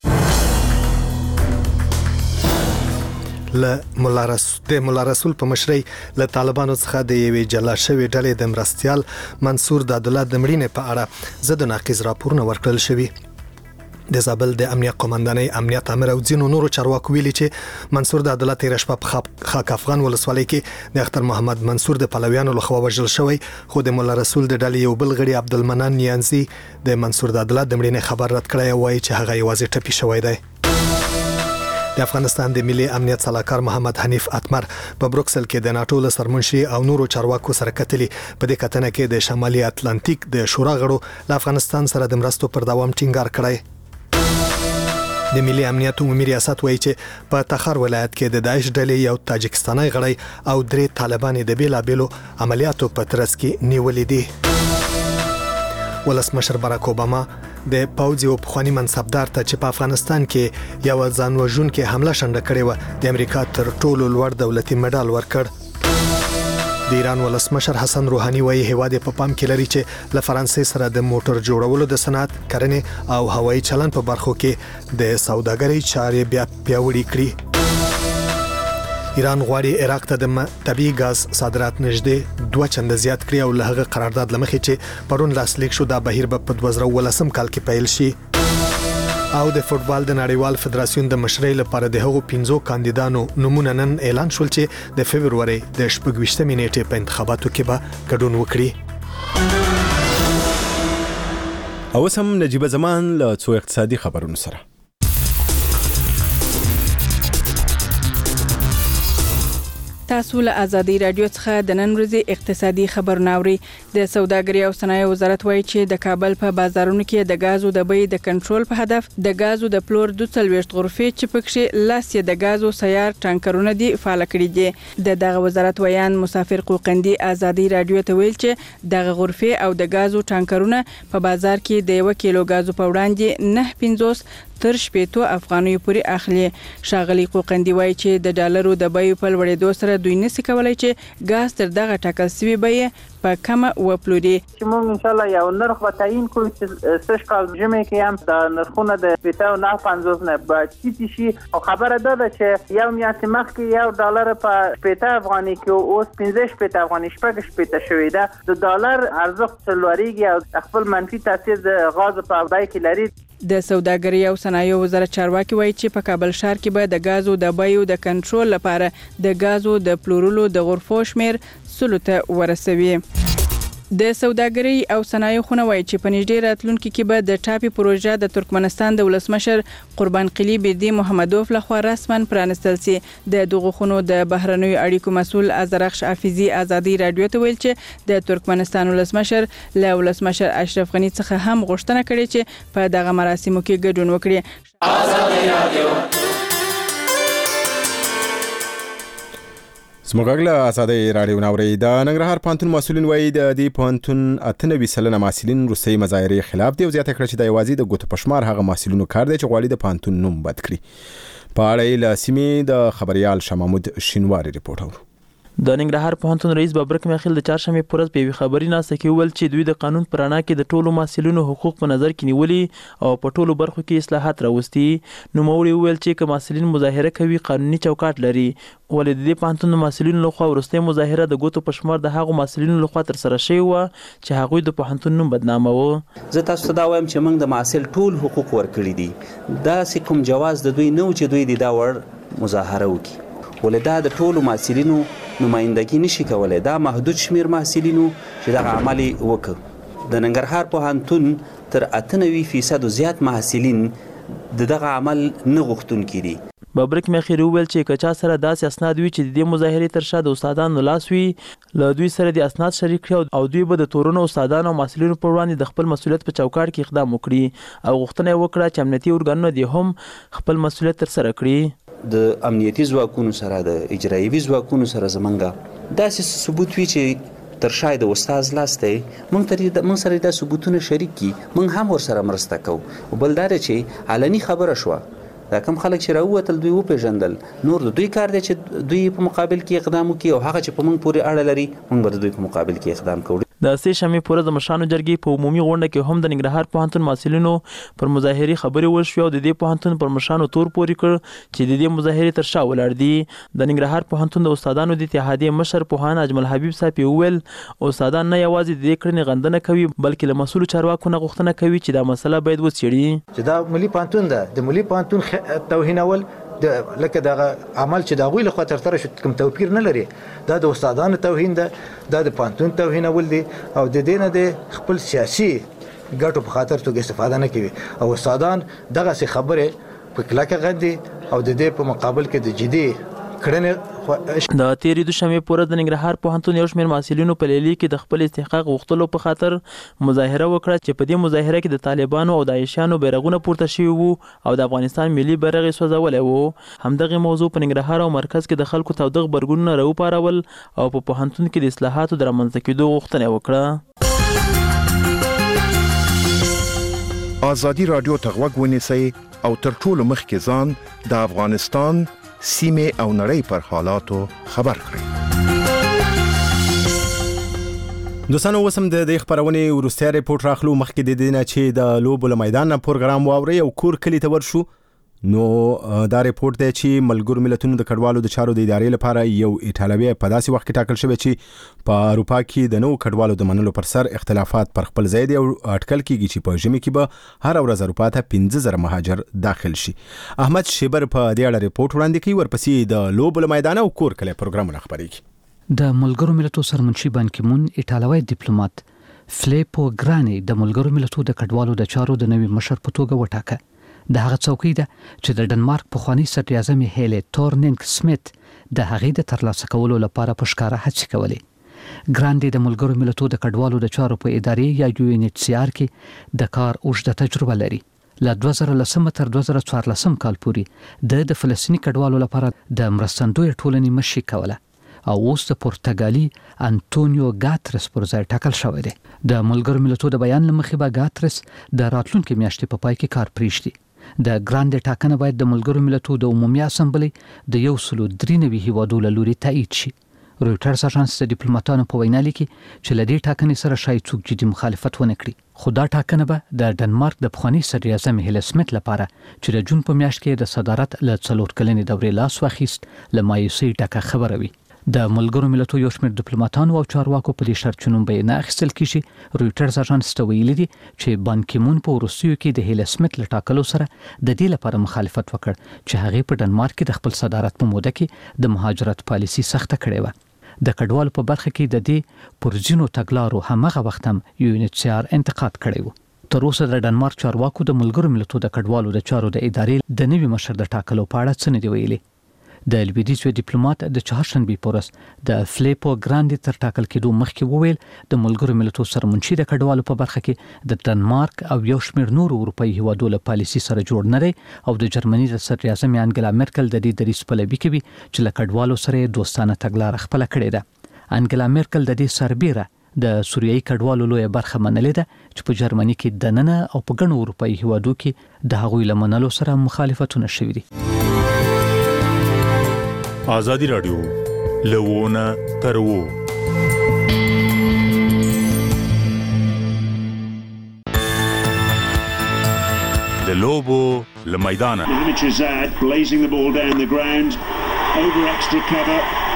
د مولا رسول په مشرۍ له طالبانو څخه د یوې جلا شوې ډلې د مرستیال منصور د عبدالله د مړینې په اړه ضد ناقض راپورونه ورکړل شوي. د زابل د امنیت قومندانۍ امنیت امر او ځینو نورو چارواکو ویلي چې منصور د عبدالله تیر شپه په خاک افغان ولسوالۍ کې د اختر محمد منصور د پلویانو لخوا وژل شوی، خو د مولا رسول د ډلې یو بل غړي عبدالمنان نیانزي د منصور د عبدالله د مړینې خبر رد کړی او وایي چې هغه یوازې ټپي شوی دی. د افغانستان د ملي امنیت صلاحکار محمد حنیف اتمر په بروکسل کې د ناتو له سرمنشي او نورو چارواکو سره کتلي. په دې کتنه کې د شمالي اتلانتیک د شورا غړو له افغانستان سره د مرستو پر دوام ټینګار کړی. د ملي امنیت عمومي ریاست وایي چې په تخار ولایت کې د داعش ډلې یو تاجکستاني غړی او 3 طالبان د بیلابیلو عملیاتو په ترڅ کې نیولې دي. ولسمشر باراک اوباما د پوځي او پخوانی منصبدار ته چې په افغانستان کې یو ځانوژونکې حمله شنډه کړې و د امریکا تر ټولو لوړ دولتي مډال ورکړ. د ایران ولسمشر حسن روحاني وایي هیواد په پام کې لري چې له فرانسې سره د موټر جوړولو د صنعت، کرنې او هوایي چلن په برخو کې د سوداګرۍ چارې بیا پیاوړې کړي. ایران غواړي عراق ته د طبيعي غاز صادرات نږدې 2 چنده زیات کړي او له هغه قرارداد لمخې چې پرون لاسلیک شو دا بهیر به په 2019 کال کې پیل شي. او د فوتبال د نړیوال فدراسیون د مشرۍ لپاره د هغو 15 کاندیدانو نمونه نن اعلان شول چې د فبرवरी د 28 نیټې په انتخاباتو کې به ګډون وکړي. او سم نجيب زمان له څو اقتصادي خبرونو سره. تاسو له آزادی رادیو څخه د نن ورځې اقتصادي خبرونه اورئ. د سوداګرۍ او صنایع وزارت وایي چې د کابل په بازارونو کې د غازو د بیې د کنټرول په هدف د غازو د پلور 42 غرفې چې پکې لاسې د غازو سیار ټانکرونه دي فعال کړي دي. دغه وزارت ویان مسافر قوقندي آزادی رادیو ته ویل چې دغه غرفې او د غازو ټانکرونه په بازار کې د 1 کیلو غازو په وړاندې 9.50 تر 80 افغانیو پورې اخلي. شاغلي قوقندي وایي چې د ډالرو د بیو په لوړېدو سره دوی نشي کولای چې غاز تر دغه ټاکل شوی بیه په کمه وپلوري. چې موږ ان شاء الله یو نرخ وتعین کوو چې سږ کال جمعې کې هم د نرخونه د 9.50 نه به ټیټ شي. او خبره ده چې یو میاشت مخکې یو ډالر په 80 افغاني کې اوس 15 افغاني شپږ شوی ده. د ډالر ارزښت لوړیږي او خپل منفي تاثیر د غاز په بیه کې لري. د سوداګرۍ او صنایع وزارت چارواکي وایي چې په کابل ښار کې به د غازو د بیو د کنټرول لپاره د غازو د پلورلو د غرفو شمیر 100 ته ورسوي. د سوداګرۍ او صنایعو خونه وایي چې په نږدې راتلونکي کې به د ټاپي پروژه د ترکمنستان د ولسمشر قربان قلی بیدی محمدوف لخوا رسما پرانستل سي. د دغه خونو د بهرنیو اړیکو مسول ازرخش حافظي ازادي رادیو ته ویل چې د ترکمنستان ولسمشر له ولسمشر اشرف غنی څخه هم غوښتنه کړې چې په دغه مراسمو کې ګډون وکړي. ازادي رادیو سمګاګله ازادي رادیو ناوړي د ننګرهار پانتون مسولین وایي د دې پانتون 98% محصلین روسي مظاهره خلاف دی او زیاته کړ چې د یوازې د ګوتو پشمار هغه محصلینو کار دی چې غواړي د پانتون نوم بد کړي. په اړه له سیمې د خبريال شمامود شینواری رپورټ اورو. د ننګرهار پوهنتون رئیس ببرک میخیل د چهارشنبې په ورځ په یوې خبري ناسته کې وویل چې دوی د قانون پر رڼا کې د ټولو محصلینو حقوق په نظر کې نیولي او په ټولو برخو کې اصلاحات راوستي. نوموړي وویل چې که محصلین مظاهره کوي قانوني چوکاټ لري، ولې د دې پوهنتون د محصلینو لخوا وروستۍ مظاهره د ګوتو په شمار د هغو محصلینو لخوا ترسره شوې وه چې هغوی د پوهنتون نوم بدنامه. زه تاسو ته دا وایم چې موږ د محصل ټول حقوق ورکړي دي. داسې کوم جواز د دوی نه و چې دوی د دا وړ مظاهره وکړي، ولې دا د ټولو محصلینو نمائندګي نشي کولای. دا محدود شمیر محصلینو چې دغه عمل وکړ. د ننګرهار پوهنتون تر 98% زیات محصلین دغه عمل نه غوښتونکي دي. ببرک میخیل وویل چې که چا سره داسې اسناد وي چې د دې مظاهرې تر شا د استادانو لاس وي، له دوی سره د اسناد شریک کړي او دوی به د تورونو استادانو او محصلینو پر وړاندې د خپل مسؤلیت په چوکاټ کې اقدام وکړي او غوښتنه یې وکړه چې امنیتي ارګانونه دې هم خپل مسؤلیت ترسره کړي. د امنیتي ځواکونو سره د اجرایوي ځواکونو سره زمونږ داسې ثبوت وي چې تر شای د استاد لاس دی، موږ سره د ثبوتونو شریک کی، موږ هم ورسره مرسته کوو. او بل دا چې علني خبره شوه، دا کوم خلک چې راووتل دوی وپېژندل، نور د دوی کار دی چې دوی په مقابل کې اقدام وکړي او هغه چې په موږ پورې اړه لري موږ به د دوی په مقابل کې اقدام کوو. د سې شنبې په ورځ د مشرانو جرګې په عمومي غونډه کې هم د ننګرهار پوهنتون محصلینو پر مظاهرې خبرې وشوې او د دې پوهنتون پر مشرانو تور پورې کړ چې د دې مظاهرې تر شا ولاړ دي. د ننګرهار پوهنتون د استادانو د اتحادیې مشر پوهان اجمل حبیب صاحب وویل استادان نه یوازې د دې کړنې غندنه کوي بلکې له مسؤلو چارواکو نه غوښتنه کوي چې دا مسله باید وڅېړي. چې دا ملي پوهنتون ده، د ملي پوهنتون توهینول لکه دغه عمل چې د هغوی لخوا ترسره شو کوم توپیر نه لري. دا د استادانو توهین ده، دا د پوهنتون توهینول دي او د دې نه د خپل سیاسي ګټو په خاطر توګه استفاده نه کوي او استادان دغسې خبرې په کلکه غندي او د دې په مقابل کې د جدي کړنې. د تیرې دوشنبې په ورځ د ننګرهار پوهنتون یو شمېر محصلینو په لیلي کې د خپل استحقاق غوښتلو په خاطر مظاهره وکړه چې په دې مظاهره کې د طالبانو او داعشیانو بیرغونه پورته شوي وو او د افغانستان ملي بیرغ یې سوځولی وو. همدغې موضوع په ننګرهار او مرکز کې د خلکو تاوده غبرګونونه راوپارول او په پوهنتون کې د اصلاحاتو د رامنځته کېدو غوښتنه یې وکړه. ازادي رادیو ته غوږ ونیسئ او تر ټولو مخکې ځان د افغانستان سیمه او نړۍ پر حالاتو خبر کړئ. دوستانو وسم د خبرونې ورسته ریپورت راخلو مخکې د دې نه چې د لوبو میدان پروګرام واوري او کور کلی ته ورشو. نو دا ریپورت دی چې ملګرو ملتونو د کډوالو د چارو د ادارې لپاره یو ایټالوي په داسې وخت کې ټاکل شوی چې په اروپا کې د نو کډوالو د منلو پر سر اختلافات پر خپل ځای دي او اټکل کیږي چې په ژمي کې به هر ورځ اروپا ته 15000 مهاجر داخل شي. احمد شیبر په دې اړه ریپورت وړاندې کوي، ورپسې د لوبو میدان او کور کلی پروګرامونه خبرېږي. د ملګرو ملتونو سرمنشي بان کی مون ایټالوي ډیپلوماټ فلیپو ګرانی د ملګرو ملتونو د کډوالو د چارو د نوي مشر په توګه وټاکه. د هغه څوکۍ ده چې د ډنمارک پخوانی صدر اعظم هیله تورنینګ سمیت د هغې د ترلاسه کولو لپاره په ښکاره هڅې کولې. ګراندي د ملګرو ملتونو د کډوالو د چارو په ادارې یا UNHCR کې د کار اوږده تجربه لري. له 2010 تر 2014 کال پورې د فلسطیني کډوالو لپاره د مرستندوی ټولنې مشري کوله او اوس د پرتګالي انټونیو ګاترس پر ځای ټاکل شوی دی. د ملګرو ملتونو د بیان لمخې به ګاترس د راتلونکي میاشتې په پای کې کار پریږدي. د ګراند ټاکنه باید د ملګرو ملتونو د عمومي اسامبلې د 193 هیوادو له لوري تایید شي. رویټرز اژانس د ډیپلوماټانو په وینا لیکي چې له دې ټاکنې سره شاید څوک جدي مخالفت ونه کړي. خو دا ټاکنه به د ډنمارک د پخوانی صدر اعظم هیله سمیت لپاره چې د جون په میاشت کې د صدارت له 4 کلنې دورې لاس واخیست له مایوسۍ ډکه خبره وي. د ملګرو ملتونو یو شمېر ډیپلوماټانو او چارواکو په دې شرط چې نوم به نه اخیستل کیږي. رویټرز اژانس ته ویلي دي چې بان کی مون په وروستیو کې د هیله سمیت له ټاکلو سره د دې لپاره مخالفت وکړ چې هغه په ډنمارک کې د خپل صدارت په موده کې د مهاجرت پالیسي سخته کړې و. د کډوالو په برخه کې د دې پرځینو تګلارو همغه وخت هم UNHCR انتقاد کړی و. تر اوسه د ډنمارک چارواکو د ملګرو ملتونو د کډوالو د چارو د ادارې د نوي مشر د ټاکلو په اړه څه نه دی ویلي. د لویدیځ ډیپلوماټ د چهارشنبې په ورځ د فلیپو ګراندي تر ټاکل کېدو مخکې وویل د ملګرو ملتونو سرمنشي د کډوالو په برخه کې د ډنمارک او یو شمېر نورو اروپایي هیوادو له پالیسي سره جوړ نه دی او د جرمني د صدر اعظم انګلا مرکل د دې دریځ پلوي کوي چې له کډوالو سره دوستانه تګلاره خپله کړې ده. انګلا مرکل د دې سربیره د سوریایي کډوالو لویه برخه منلې ده چې په جرمني کې دننه او په ګڼو اروپایي هیوادو کې د هغوی له منلو سره مخالفتونه شوي دي. آزادی رادیو لوونه ترو د لوبو لمیدانه blazing the ball down the ground over extra cover.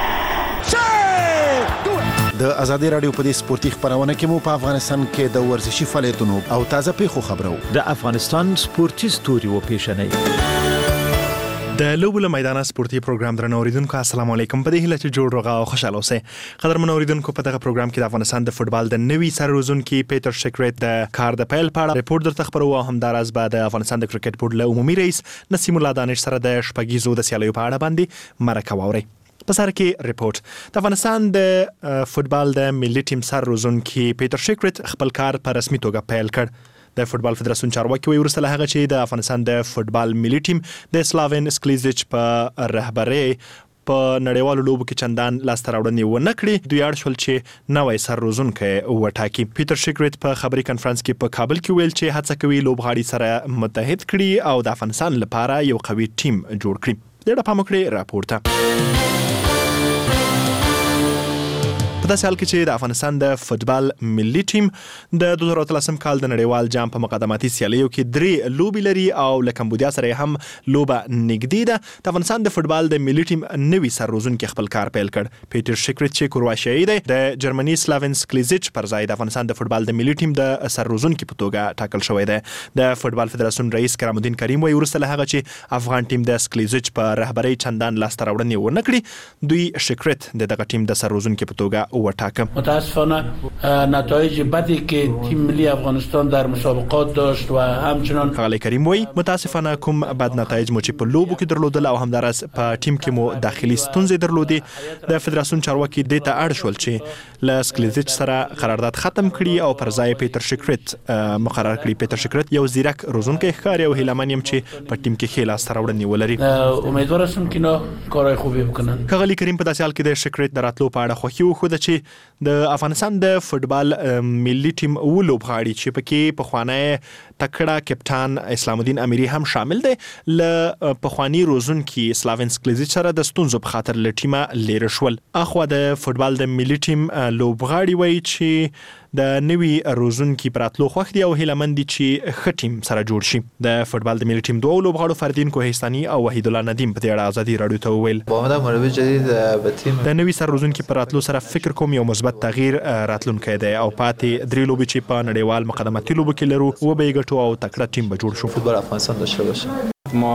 د ازادي رادیو په دې سپورتي خبرونه کې مو په افغانستان کې د ورزشي فعالیتونو او تازه پیښو خبرو د افغانستان سپورتي ستوري و پیښنې د لوبو له میدانه سپورتي پروګرام درنو اوریدونکو السلام علیکم. په دې هیله چې جوړ روغه او خوشاله اوسئ. قدرمن اوریدونکو په دغه پروګرام کې د افغانستان د فوتبال د نوي سرروزونکي پیټر شیکریت د کار د پیل په اړه ریپورت درته خبرو او همداراز بعد د افغانستان د کرکټ بورډ له عمومي رئیس نسیم الله دانش سره د شپږیزو د سیالیو په اړه باندې مرکه واوري. په سر کې ریپورت د افغانستان د فوتبال د ملي ټیم سرروزونکي پیټر شیکریت خپل کار په رسمي توګه پیل کړ. د فوتبال فدراسیون چارواکي وی ورسره هغه چې د افغانستان د فوتبال ملي ټیم د سلاوین سکلیزچ په رهبرۍ په نړیوالو لوبو کې چندان لاسته راوړنې ونه کړې. دوی اړ شول چې نوی سرروزونکی وټاکي. پیټر شیکریت په خبري کنفرانس کې په کابل کې ویل چې هڅه کوي لوبغاړي سره متحد کړي او د افغانستان لپاره یو قوي ټیم جوړ کړي. ډېر پام وکړئ راپورته. په داسې حال کې چې د افغانستان د فوتبال ملي ټیم د 2013 کال د نړیوال جام په مقدماتي سیالیو کې 3 لوبې لري او له کمبودیا سره هم لوبه نږدې ده. د افغانستان د فوتبال د ملي ټیم نوي سرروزونکي خپل کار پیل کړ. پیټر شیکریت چې کرواشیایي دی د جرمني سلاوین سکلیزچ پر ځای د افغانستان د فوتبال د ملي ټیم د سرروزونکي په توګه ټاکل شوی دی. د فوتبال فدراسیون رئیس کرام الدین کریم وایي ورسره هغه چې افغان ټیم د سکلیزچ په رهبرۍ چندان لاسته راوړنې ونه کړې دوی شیکریت دغه ټیم د سرروزونکي په توګه وټاکم. متاسفانه نتایج بدی که تیم ملی افغانستان در مسابقات داشت و همچنان آقای کریم وی متاسفانه کوم بد نتایج مو چې په لوبو کې درلودل او همدارس په ټیم کې مو داخلي ستونزې درلودې. د فدراسیون چارواکي د ته اړ شول چې ل سکلیزچ سره قرارداد ختم کړي او پر ځای پیټر شیکریت مقرر کړي. پیټر شیکریت یو زیرک روزونکی ښکاري او هیلمن يم چې په ټیم کې ښه لاسته راوړنې ولري. امیدوار هستم که اینا کارهای خوبی بکنن. کاغلی کریم په داسې حال کې د شیکریت د راتلو په اړه خوښي وښوده چې د افغانستان د فوتبال ملي ټیم لوبغاړي چې پکې پخوانی تکړه کپټان اسلام الدین امیری هم شامل دی ل پخوانی روزونکي سلاوین سکلیزچ سره د ستونزو په خاطر ل ټیمه لیر شول. اخو د فوتبال د ملي ټیم لوبغاړي وایي چې د نوي روزونکي پراتلو خوښ دي او هیلمن دي چې ښه ټیم سره جوړ شي. د فوتبال د ملي ټیم دوه لوبغاړو فردین کوهستاني او وحید الله ندیم په دې اړه ازادي رادیو ته وویل با آمدن مربی جدید به تیم د نوي سر روزونکي پراتلو سره فکر کوم یو مثبت تغییر راتلونکی دی او پاتې 3 لوبې چې په نړیوال مقدماتي لوبو کې لرو و به ګټو او تکړه ټیم به جوړ شو. فوتبال افغانستان داشته باشه.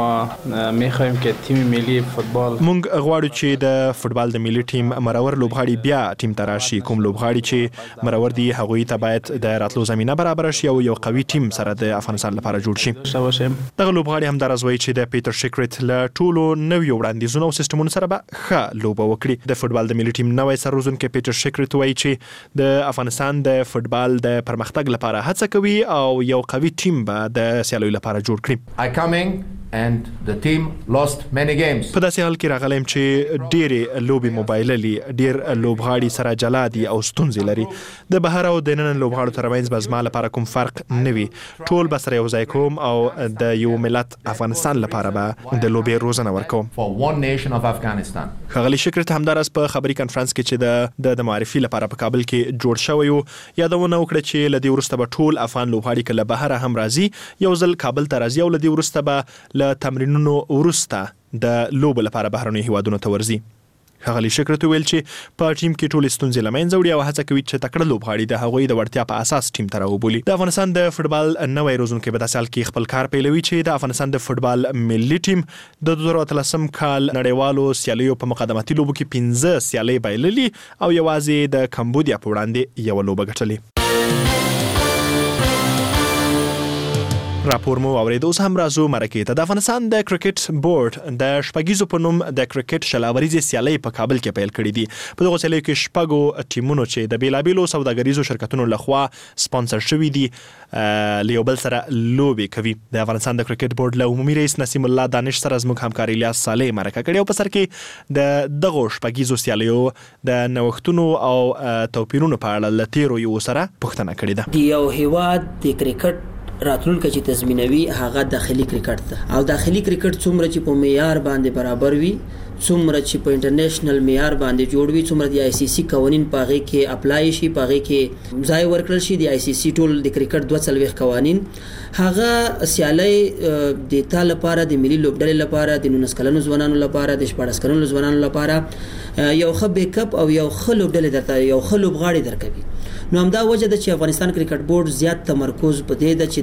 ما میخوایم که تیم ملی فوتبال مونږ غواړو چې د فوتبال د ملي ټیم مرور لوبغاړي بیا ټیم ته راشي. کوم لوبغاړي چې مرور دي هغوی ته باید د راتلو زمينه برابر شي او یو قوي ټیم سره د افغانستان لپاره جوړ شي. دغه لوبغاړي هم درز وایي چې د پیټر شیکریت له ټولو نویو وړاندیزونو او سیستمونو سره به ښه لوبه وکړي. د فوتبال د ملي ټیم نوی سرروزونکی پیټر شیکریت وایي چې د افغانستان د فوتبال د پرمختګ لپاره هڅه کوي او یو قوي ټیم به د سیالیو لپاره جوړ کړي. and the team lost many games. په داسې حال کې راغلم چې ډېرې لوبې موبایللي ډېر لوبغاړي سره جلا دي او ستونزې لري. د بهر او د نن لوبغاړو ترمنځ به زما لپاره کوم فرق نه وي. ټول به سره یو ځای کوم او د یو ملت افغانستان لپاره به د لوبې روزنه ورکوم. For one nation of Afghanistan. ښاغلي شیکریت همدارس په خبري کنفرانس کې چې د معرفي لپاره په کابل کې جوړ شوی و یادونه وکړه چې لدی ورسته به ټول افغان لوبغاړي کله بهر هم راځي یو ځل کابل ته راځي او لدی ورسته به له تمرینونو ورسته د لوب لپاره بهرنی هیوادونو ته ورځي. ښاغلي شکرت ویل چې په ټیم کې ټول ستونزې له منځه وړي او هڅه کوي چې تکړه لوبغاړي د هغوی د وړتیا په اساس ټیم ته راوبولي. د افغانستان د فوتبال نوی روزونکي په داسې حال کې خپل کار پیلوي چې د افغانستان د فوتبال ملي ټیم د 2013 کال نړیوالو سیالیو په مقدماتي لوبو کې 15 سیالۍ بایللي او یوازې د کمبودیا په وړاندې یو لوبه ګټلې. راپور مو اوریدو. اوس هم راځو مرکې ته. د افغانستان د کرکټ بورډ د شپږیزو په نوم د کرکټ شلاوریزې سیالۍ په کابل کې پیل کړې دي. په دغه سیالیو کې شپږو ټیمونو چې د بیلابیلو سوداګریزو شرکتونو لخوا سپانسر شوي دي له یو بل سره لوبې کوي. د افغانستان د کرکټ بورډ له عمومي رئیس نسیم الله دانش سره زموږ همکار الیاس صالح مرکه کړې او په سر کې د دغو شپږیزو سیالیو د نوښتونو او توپیرونو په اړه له تیرو یو سره پوښتنه کړې ده. د یو هیواد د کرکټ راتلونکي چې تضمینوي هغه داخلي کرکټ ده او داخلي کرکټ څومره چې په معیار باندې برابر وي، څومره چې په انټرنیشنل معیار باندې جوړ وي، څومره د ICC قوانین پاغه کې اپلای شي، پاغه کې ځای ورکړل شي. د ICC ټول د کرکټ 42 قوانین هغه سیالي د تل لپاره د ملي لوبډلې لپاره د 19 کلنو ځوانانو لپاره د 14 کلنو ځوانانو لپاره یو ښه بیک اپ او یو ښه لوبډلې درته یو ښه لوبغاړي درکوي. نو همدا وجه ده چې افغانستان کرکټ بورډ زیات تمرکز په دې ده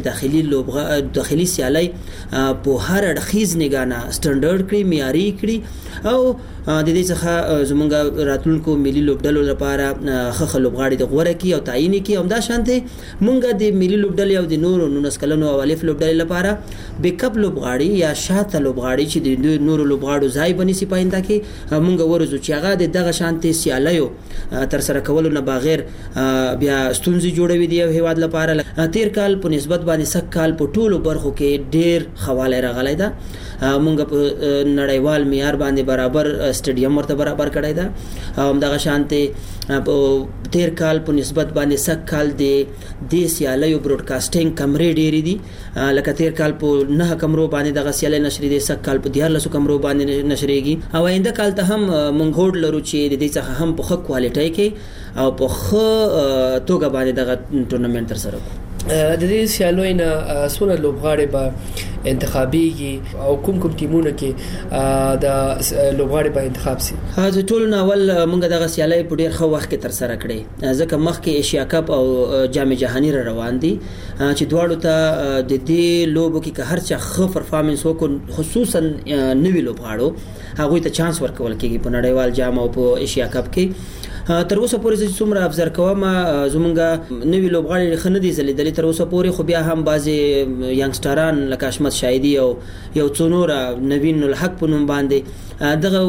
چې داخلي سیالي په هر اړخیز نگانه سټانډرډ کړي، معیاري کړي او د دې څخه زمونږ راتلونکو ملي لوبډلو لپاره ښه لوبغاړي د غوړه کی او تعیین کی. همدا شانته مونږ د ملي لوبډلې او د نورو 19 کلنو او الف لوبډلې لپاره بیک اپ لوبغاړي یا شاته لوبغاړي چې د نورو لوبغاړو ځای بني سي پاینده کې مونږ ورزو چې هغه دغه شانته سیالیو تر سره کولو نه بغیر بیا ستونزې جوړوي دی یو هیواد لپاره. تیر کال په نسبت باندې سک کال په ټولو برخو کې ډیر خواله راغلی ده. مونږ په نړیوال معیار باندې برابر سټیډیم ورته برابر کړی ده. همدغه شانته په تیر کال په نسبت باندې سک کال د سیالیو براډکاسټینګ کمرې ډېرې دي. لکه تیر کال په 9 کمرو باندې دغه سیالي نشري دي، سک کال په 14 کمرو باندې نشريږي او آینده کال ته هم مونږ هوډ لرو چې د دې څخه هم په ښه کوالټي کې او په ښه توګه باندې دغه ټورنمنت تر سره کوو. د دې سیالو نه سونه لوبغاړي به انتخابيږي او کوم ټیمونه کې د لوبغاړي په انتخاب سي؟ هغه ټول ناول موږ دغه سیالي په ډیر ښه وخت کې تر سره کړې ځکه مخکې ایشیا کپ او جام جهاني روان دي چې دواړو ته د دې لوبو کې هر چا ښه پرفارمنس وکړ، خصوصا نوی لوبغاړو هغه ته چانس ورکول کېږي په نړیوال جام او په ایشیا کپ کې. تر اوسه پورې چې څومره ابزر کوم زمونږ نوی لوبغاړي خنه دي زلیدلې تر اوسه پورې، خو بیا هم بعضي ینګسټران لکه اشمت شایدی او یو څو نور نوین الحق په نوم باندې دغه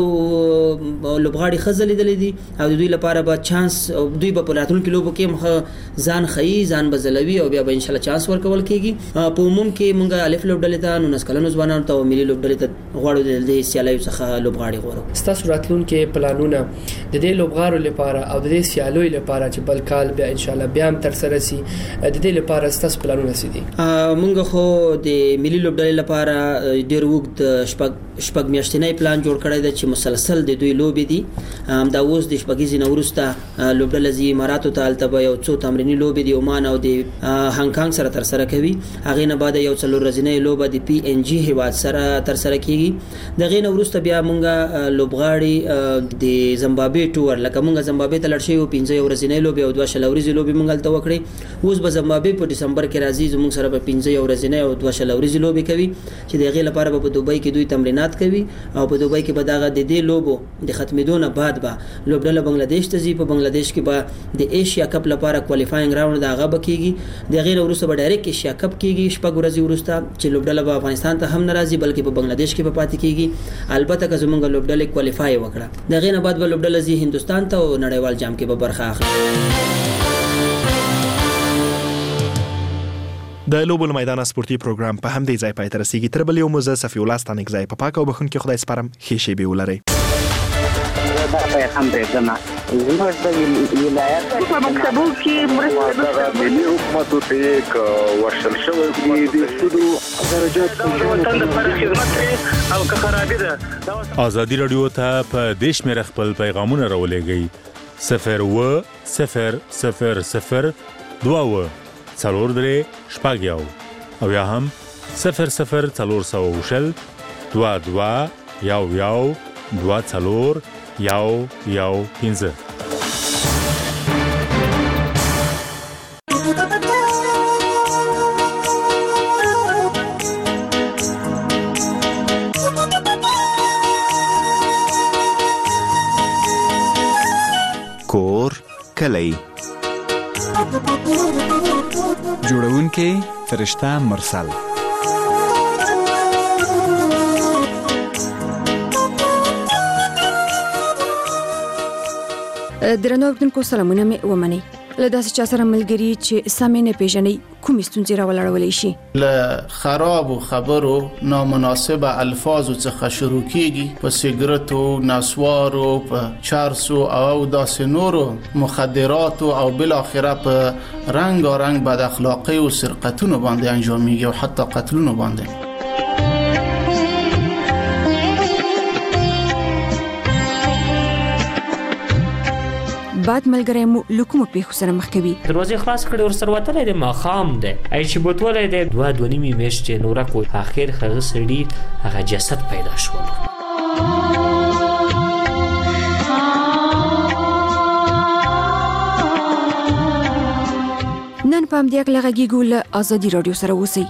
لوبغاړي خزلیدلې دي او دوی لپاره به چانس دوی په راتلونکو لوبو کې ځان خي ځان بزلوي او بیا به ان شاء الله چانس ورکول کېږي. په عموم کې مونږ الف لوبډلې ته 19 کلنو ځوانانو ته او ملي لوبډلې ته غواړو د سیالیو څخه لوبغاړي غواړو. ستاسو راتلونکو پلانونه د دې لوبغاړو لپاره او د دې سیالیو لپاره چې بل کال بیا ان شاء الله بیا هم تر سره سي، د دې لپاره ستاسو پلانونه څه دي؟ مونږ خو د ملي لوبډلې لپاره ډیر وخت شپږ میاشتنی پلان جوړ کړی دی چې مسلسل د دوی لوبې دي. دا اوس د شپږیزې نه وروسته لوبډله زی اماراتو ته هلته به یو څو تمریني لوبې د عمان او د هانګ سره تر سره کوي. هغې نه بعد یو 4 ورځنۍ لوبه د PNG هیواد سره تر سره کیږي. دغې نه وروسته بیا مونږ لوبغاړي د زمبابوې ټور لکه مونږ زمبابوې ته لاړ شوي 15 ورځنۍ لوبې او 2 شل ورځې لوبې مونږ هلته وکړې. اوس به زمبابوې په ډسمبر کې راځي، زمونږ سره به 15 ورځنۍ او 2 شل ورځې لوبې کوي چې د هغې لپاره به په دوبۍ کې دوی تمرینات کوي او په دوبۍ کې به دغه د دې لوبو د ختمېدو نه بعد به لوبډله بنگلاديش ته ځي. په بنگلاديش کې به د ایشیا کپ لپاره کوالیفاینګ راوند دغه به کېږي. د غیر وروسته به ډایرکټ ایشیا کپ کېږي شپږ ورځې وروسته چې لوبډله به افغانستان ته هم ناراضي بلکې په بنگلاديش کې به پاتې کېږي. البته که زمونږ لوبډله کوالیفای وکړه د غیر نه بعد به لوبډله ځي هندستان ته او نړیوال جام کې به برخه اخلي. د لوبو میدان سپورتي پروګرام په همدې ځای پای ته رسیږي. تر بل یو مو زه صفي الله ستانک ځای په پاک او بخون کې خدای سپارم. ښې شېبې ولرئ. پیغام درځم زموږ د ولایت په مکتبو کې مرسته ملي حکومت ته یک ورشل شوی د سودو درجات وطن لپاره خدمت او که خرابې ده. ازادي رادیو ته په دیش مې خپل پیغامونه راولېږئ 02000 22 څلور درې شپږ یو او یا هم 00400 22 یو 2 څلور 115. کور کلی جوړونکې فرشته مرسل. درنو اوریدونکو سلامونه مې ومنئ. له داسې چا سره ملګري چې سمې نه پیژنئ کومې ستونزې راولاړولی شي؟ له خرابو خبرو نامناسبه الفاظو څخه شروع کیږي، په سیګرټو، نسوارو، په چرسو او داسې نورو مخدراتو او بالاخره په رنګارنګ بد اخلاقۍ او سرقتونو باندې انجامېږي او حتی قتلونو باندې. بعد ملګری مو لکومو پیښو سره مخ کوي. دروازې خلاص کړې ور سره وتلې د ماخام ده ای چې بوتولې ده 2.5 میاشتې نور کو اخر هغه سړي هغه جسد پیدا شو. نن پام دې کلهږي ګول ازادي رادیو سره وسی.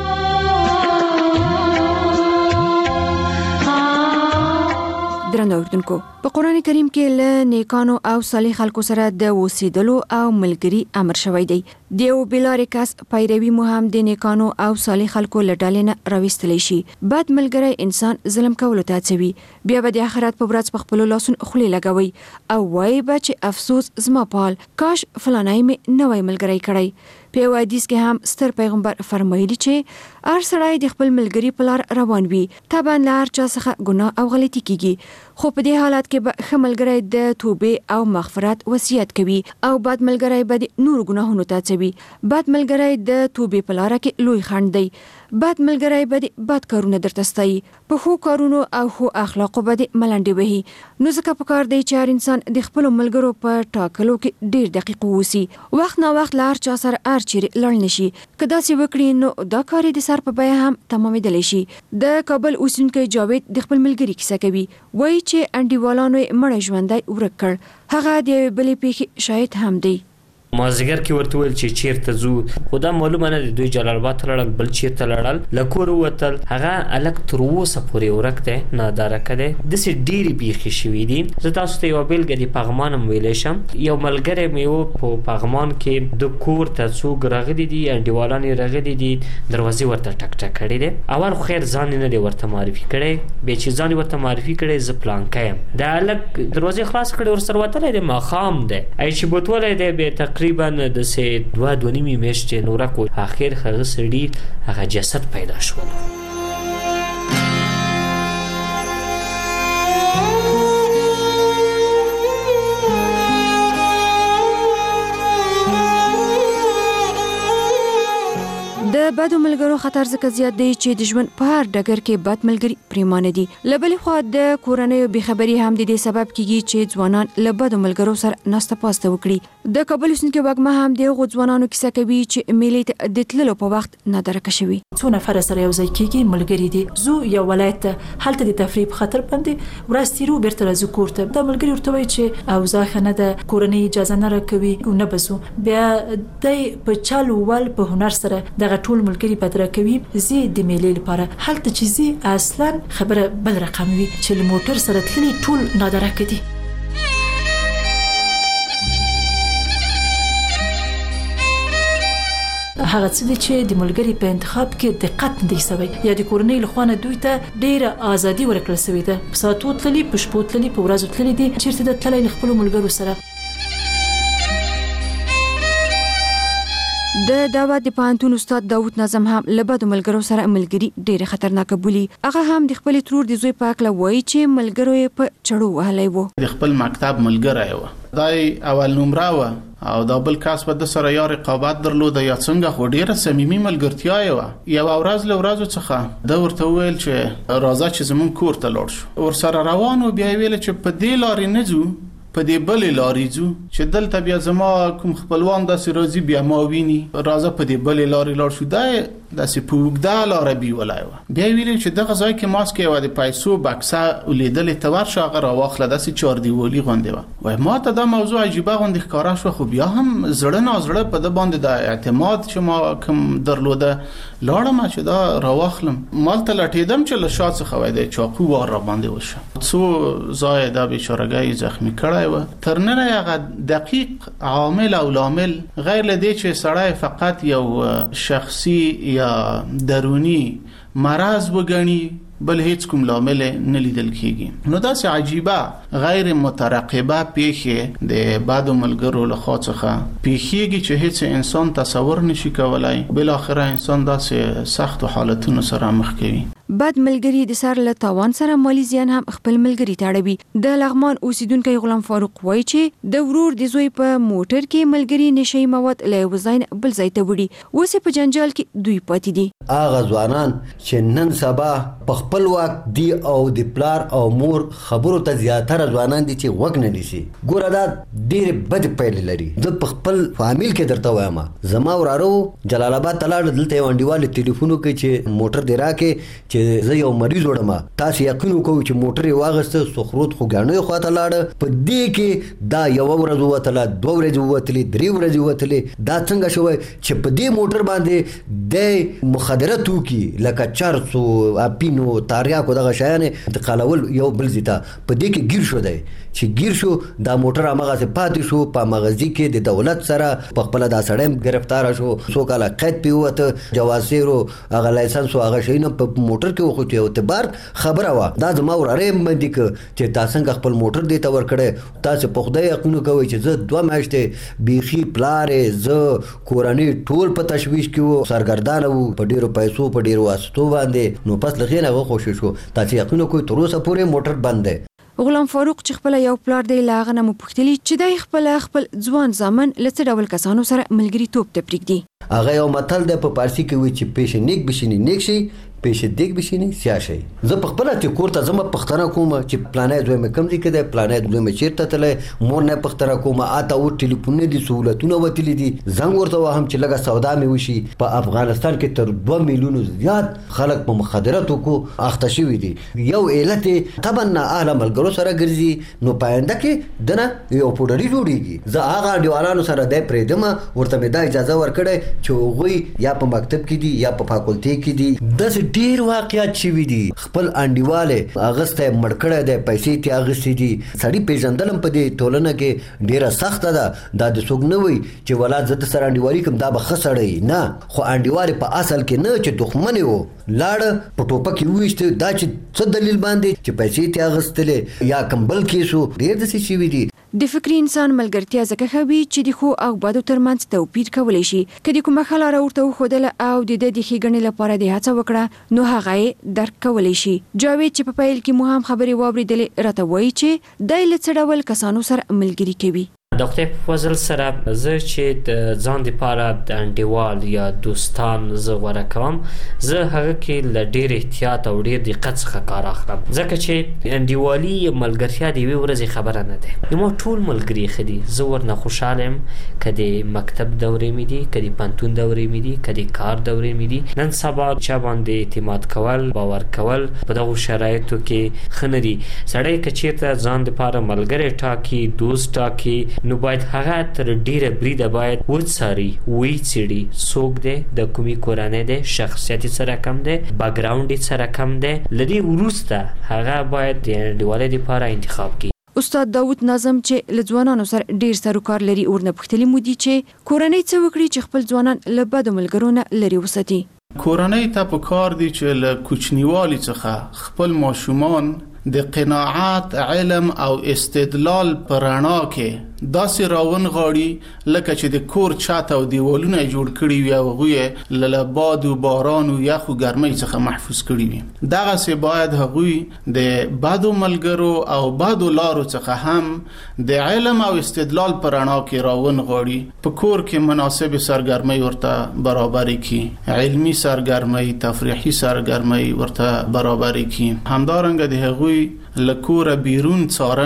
درنو اوریدونکو، په قران کریم کې له نیکانو او صالح خلکو سره د اوسېدلو او ملګری امر شوی دی. دیو بلارې کس پیروي مو هم د نیکانو او صالح خلکو له ډلې نه راوستلی شي. بد ملګری انسان ظلم کولو ته هڅوي، بیا به د آخرت په ورځ په خپلو لاسونو خولې لګوي او وایي به چې افسوس زما پال کاش فلانی مې نه وای ملګری کړی. په حدیث کې هم ستر پیغمبر فرمایلی چې هر سړی د خپل ملګری په لار روان وي، طبعا له هر چا څخه ګناه او غلطي کیږي، خو په دې حالت کې به ښه ملګری د توبې او مغفرت وصیت کوي او بد ملګری به د نور ګناهونو ته هڅوي. بد ملګری د توبې په لار کې لوی خنډ دی. بد ملګری به د بد کارونه درته ستایي، په ښو کارونو او ښو اخلاقو به د ملنډې وهي. نو ځکه پکار دی چې هر انسان د خپلو ملګرو په ټاکلو کې ډیر دقیق اوسي. وخت نا وخت له هر چا سره هر چیرې لاړ نشي. که داسې وکړي نو دا کار د سر په بیه هم تمامېدلی شي. د کابل اوسېدونکی جاوید د خپل ملګري کیسه کوي، وایي چې انډیوالانو یې مړی ژوندی ورک کړ. هغه د یوې بلې پیښې شاهد هم دی. مازیګر کې ورته ویل چې چیرته ځو، خو دا معلومه نه دی دوی جلال آباد ته لاړل بل چیرته لاړل. له کوره ووتل، هغه هلک تر اوسه پورې ورک دی، نادارکه دی. داسې ډېرې پیښې شوي دي. زه تاسو ته یوه بېلګه د پغمان هم ویلی شم. یو ملګری مې و په پغمان کې، د کور ته څوک راغلي دي، انډیوالان یې راغلي دي، دروازې ورته ټک ټک کړې دی. اول خو خیر ځان یې نه دی ورته معرفي کړی، بیا چې ځان یې ورته معرفي کړی زه پلانکی یم. دا هلک دروازې خلاص کړې ورسره وتلی دی، ماښام دی، ای چې بوتولی دی، بیا تقریبا داسې 2.5 میاشتې نوره کو اخر هغه سړي هغه جسد پیدا شو. د بدو ملګرو خطر ځکه زیات دی چې د ژوند په هر ډګر کې بد ملګري پریمانه دي. له بلې خوا د کورنیو بېخبري هم د دې سبب کیږي چې ځوانان له بدو ملګرو سره ناسته پاسته وکړي. د کابل اوسېدونکي وږمه هم د هغو ځوانانو کیسه کوي چې میلې ته د تللو په وخت نادرکه شوي. څو نفر سره یو ځای کېږي، ملګري دي، زو یو ولایت ته، هلته د تفریح په خاطر باندې ورځ تېرو بېرته راځو کور ته. دا ملګري ورته وایي چې اوضاع ښه نه ده، کورنۍ اجازه نه راکوي، نه به ځو. بیا دی په چل ول په هنر سره دغه ټول ملګري بدرګه کوي، زی د میلې لپاره. هلته چې زی اصلا خبره بل رقم وي چې له موټر سره تللي ټول نادرکه دي. هغه څه دي چې د ملګري په انتخاب کې دقت نه دی شوی، یا د کورنۍ له خوا نه دوی ته ډیره ازادي ورکړل شوې ده. په ساعتو تللي، په شپو تللي، په ورځو تللي دي، چیرته د تللی له خپلو ملګرو سره. د دعوت د پوهنتون استاد داوود نظم هم له بدو ملګرو سره ملګري ډېره خطرناکه بولي. هغه هم د خپل ترور د زوی په هکله وایي چې ملګرو یې په چړو وهلی و. د خپل مکتب ملګری و، دای اول نمره و او دا بل کس په د سره یا رقابت درلوده یا څنګه، خو ډیره صمیمي ملګرتیا یې وه. یوه ورځ له ورځو څخه ده ورته وویل چې راځه چې زمونږ کور ته لاړ شو. ورسره روان و، بیا یې ویل چې په دې لارې نه ځو، په دې بلې لارې ځو چې دلته بیا زما کوم خپلوان داسې راځي، بیا ما ویني، راځه په دې بلې لارې لاړ شو. دا داسې په اوږده لاره بیولای و. بیا ویل چې دغه ځای کې ماسک یو د پیسو بکسه ولیدلې ته ورشه هغه راواخله داسې چار دیوالي غوندې و. وای ما ته دا موضوع عجیبه غوندې ښکاره شوه، خو بیا هم زړه نازړه په ده باندې د اعتماد چې ما کوم درلوده لاړم چې دا راواخلم. مالته لټېدم چې له شا څخه وای د چاقو وار را باندې وشه، څو ځای دا بیچارهګۍ زخمی کړی و. تر ننه هغه دقیق عامل او لامل غیر له دې چې سړی فقط یو شخصي یا درونی مرض وګڼي بل هیڅ کوم لامل نه لیدل کیږي. نو داسې عجیبه غیر مترقبه پیښې د بعضو ملګرو له خوا څخه پیښیږي چې هیڅ انسان تصور نشي کولای. بل اخره انسان داسې سخت حالتونو سره مخ کوي. بد ملګری د سر له تاوان سره مالی زیان هم خپل ملګری تاړوي. د لغمان اوسیدونکو غلام فاروق وایي چې د ورور د زوی په موټر کې ملګری نشي مواد له وزاین بل ځای ته وړي، اوس په جنجال کې دوی پاتې دي. اغه ځوانان چې نن سبا په خپل وخت دی او د پلار او مور خبرو ته زیاتره ځوانان دي چې وګ نه نیسي. ګوره دا ډېر بد پیل لري. زه په خپل فامیل کې درته وایم، زما وراره جلال آباد ته لاړ، دلته یو انډیوال ټلیفون وکړ چې موټر دی راکې چې زه یو مریض وړم. تاسو یقین وکړئ چې موټر یې واغسته سخروت خوګانو خواته لاړ. په دې کې دا یو ورځ وتله، 2 ورځې وتلې، 3 ورځې وتلې. دا څنګه شوی چې په دې موټر باندې د مخدره توکي لکه چرس او اپینو تاریاکو دغه شیان انتقالول یو بل ځای په دې کې ګیر شو دی. چې ګیر شو دا موټر هغه پاتې شو په مغزي کې د دولت سره په خپل دا سړی گرفتار شو، څو کاله قید پیوته، جواسیرو هغه لایسنس او هغه شینه په موټر کې وخت یو اعتبار خبره وا. دا زما وراره مندي چې تاسو څنګه خپل موټر دی ته ور کړی، تاسو په خدای یقین کوئ چې زه 2 میاشتې بیخي پلارې زه کورنۍ ټول په تشویش کې وو، سرګردان وو، په ډیرو پیسو په ډیرو واسطو باندې. نو پس لغې نه خوشی شو. تاسو یقین کوئ تر اوسه پورې موټر بند دی. غلام فاروق چې خپل یو پلار دی لاغه نه مپختلی چې دای خپل ځوان زامن لڅ ډول کسانو سره ملګری توپ ته پریږدي. هغه یو متل دی په پارسی کې وی چې پیش نیک بشینی نیک شي، پیش دیګ بشینی سیا شي. زه په خپل ته کور ته زما پختنه کوم چې پلانې دوی مې کم دي کده، پلانې دوی مې چیرته تله، مور نه پختنه کوم. اته و ټلیفون دي سہولتونه وتلې دي. زنګ ورته وهم چې لګه سودا مې وشي. په افغانستان کې تر 2 میلیون زیات خلک په مخدراتو کو اخته شوی دي. یو علت تبنا اهل ملګرو سره ګرځي، نو پاینده کې دنه یو پوډری جوړیږي. زه هغه دیوالانو سره د پریدم ورته مې دا اجازه ورکړې چې وګوي یا په مکتب کې دي یا په فاکولټي کې دي. د ډیر واقعیت شوی دي. خپل انډیواله اغسته مړکړه د پیسې تی اغستې دي. سړی پیژندلم په دې ټولنه کې ډیره سخت ده. دا د څوک نه وي چې ولادت زت سره انډیوالي کوم دا به خسړی نه، خو انډیواله په اصل کې نه چې دښمن وو لاړ په ټوپک ویشته. دا چې څه دلیل باندې چې پیسې تی اغستلې یا کمبل کیسو ډیر د څه شوی دي. د فکری انسان ملګرتیا ځکه خوي چې د خو او بدو ترمنځ توپیر کولی شي. کله کومه خلاره ورته خودله او د دې ښېګڼې لپاره د هڅه وکړه نو هغه درک کولی شي. جاوید چې په پیل کې مو هم خبرې واوریدلې راته وایي چې د لڅړول کسانو سره ملګری کوي. ډاکټر فضل سره زه چې د ځان لپاره د انډیوال یا دوستان زه غوړه کوم، زه هغه کې ل ډېر احتیاط او ډېر دقت څخه کار اخلم، ځکه چې انډیوالي ملګرتیا دی وی ورځ خبره نه ده. نو ټول ملګری خدي زه ورنه خوشاله يم، کدي مکتب دورې مې دي، کدي پانتون دورې مې دي، کدي کار دورې مې دي. نن سبا چا باندې اعتماد کول، باور کول په دغه شرایطو کې خنري. سړی کچېته ځان لپاره ملګری ټاکي، دوست ټاکي، نو باید هغه تر ډیره بریده باید وڅاري، وی چړي څوک دی، د کومي کورانه دی، شخصیت سره کم دی، بیک ګراوند سره کم دی. لدی ورسته هغه باید د انډیوالۍ لپاره انتخاب کړي. استاد داوود نظم چې لځوانانو سره ډیر سروکار لري ورنه پختلی مودي چې کورنۍ څه وکړي چې خپل ځوانان له بد ملګرونه لري وساتي. کورنۍ ته په کار دي چې له کوچنیوالي څخه خپل ماشومان د قناعت، علم او استدلال پر رڼا کې داسې راون غاړي لکه چې د کور چت او دیوالونه جوړ کړي وي او هغوی له باد او باران او یخ او ګرمۍ څخه محفوظ کړي وي. دغه سه باید هغوی د بدو ملګرو او بدو لارو څخه هم د علم او استدلال پر رڼا کې راون غاړي. په کور کې مناسب سرګرمۍ ورته برابر کړي، علمي سرګرمۍ، تفریحي سرګرمۍ ورته برابر کړي. همدارنګه د هغوی لکوره بیرون څارنه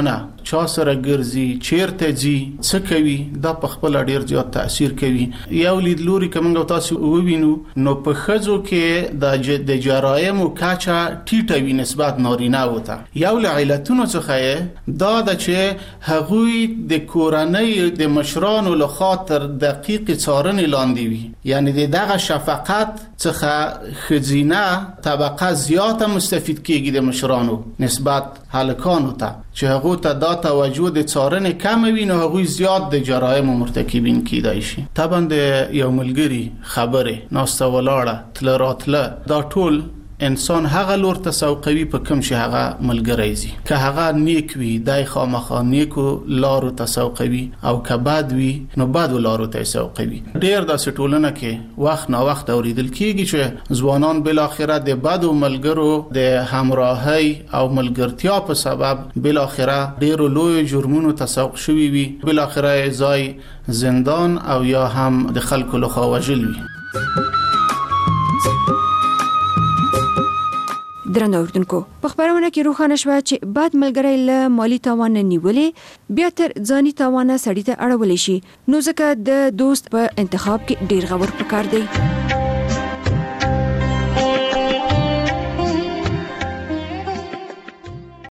چا سره ګرځي چیرته ځي څه کوي دا په خپل ډیر زیات تاثیر کوي. یو لیدلوري کومه تاسو ووینو نو په خزو کې د جرایم او کاچا ټیټه وی نسبت نارینه وته. یو له علتونو څخه دا د چې هغوی د کورنۍ د مشرانو له خاطر دقیق څارنې لاندې وي، یعنی دغه شفقت څخه خزینه طبقه زیاته مستفید کیږي د مشرانو نسبت هلکانو ته، چې هغه ته دا توجه د څارنې کم وي نو هغه زیات د جرایم مرتکبین کیدای شي. طبعا د یو ملګری خبره ناسته ولاړه تل راتله دا ټول انسان هغه لور تسوقوي په کوم شي هغه ملګری زی، که هغه نیک وي دای خامخا نیکو لارو تسوقوي او که بد وي نو بدو لارو تسوقوي. ډیر د ټولنه کې وخت نا وخت اوریدل کیږي چې ځوانان بل اخره د بدو ملګرو د همراهي او ملګرتیا په سبب بل اخره ډیر لوی جرمونو تسوق شوي وي، بل اخره ځای زندان او یا هم د خلکو لخوا وژل وي. درنو اوردونکو په خبرونه کې روښانه شوه چې بعد ملګری له مالی تاوان نه نیولې بیا تر ځاني تاوانه سړی ته اړولی شي، نو ځکه د دوست په انتخاب کې ډیر غور پکار دی.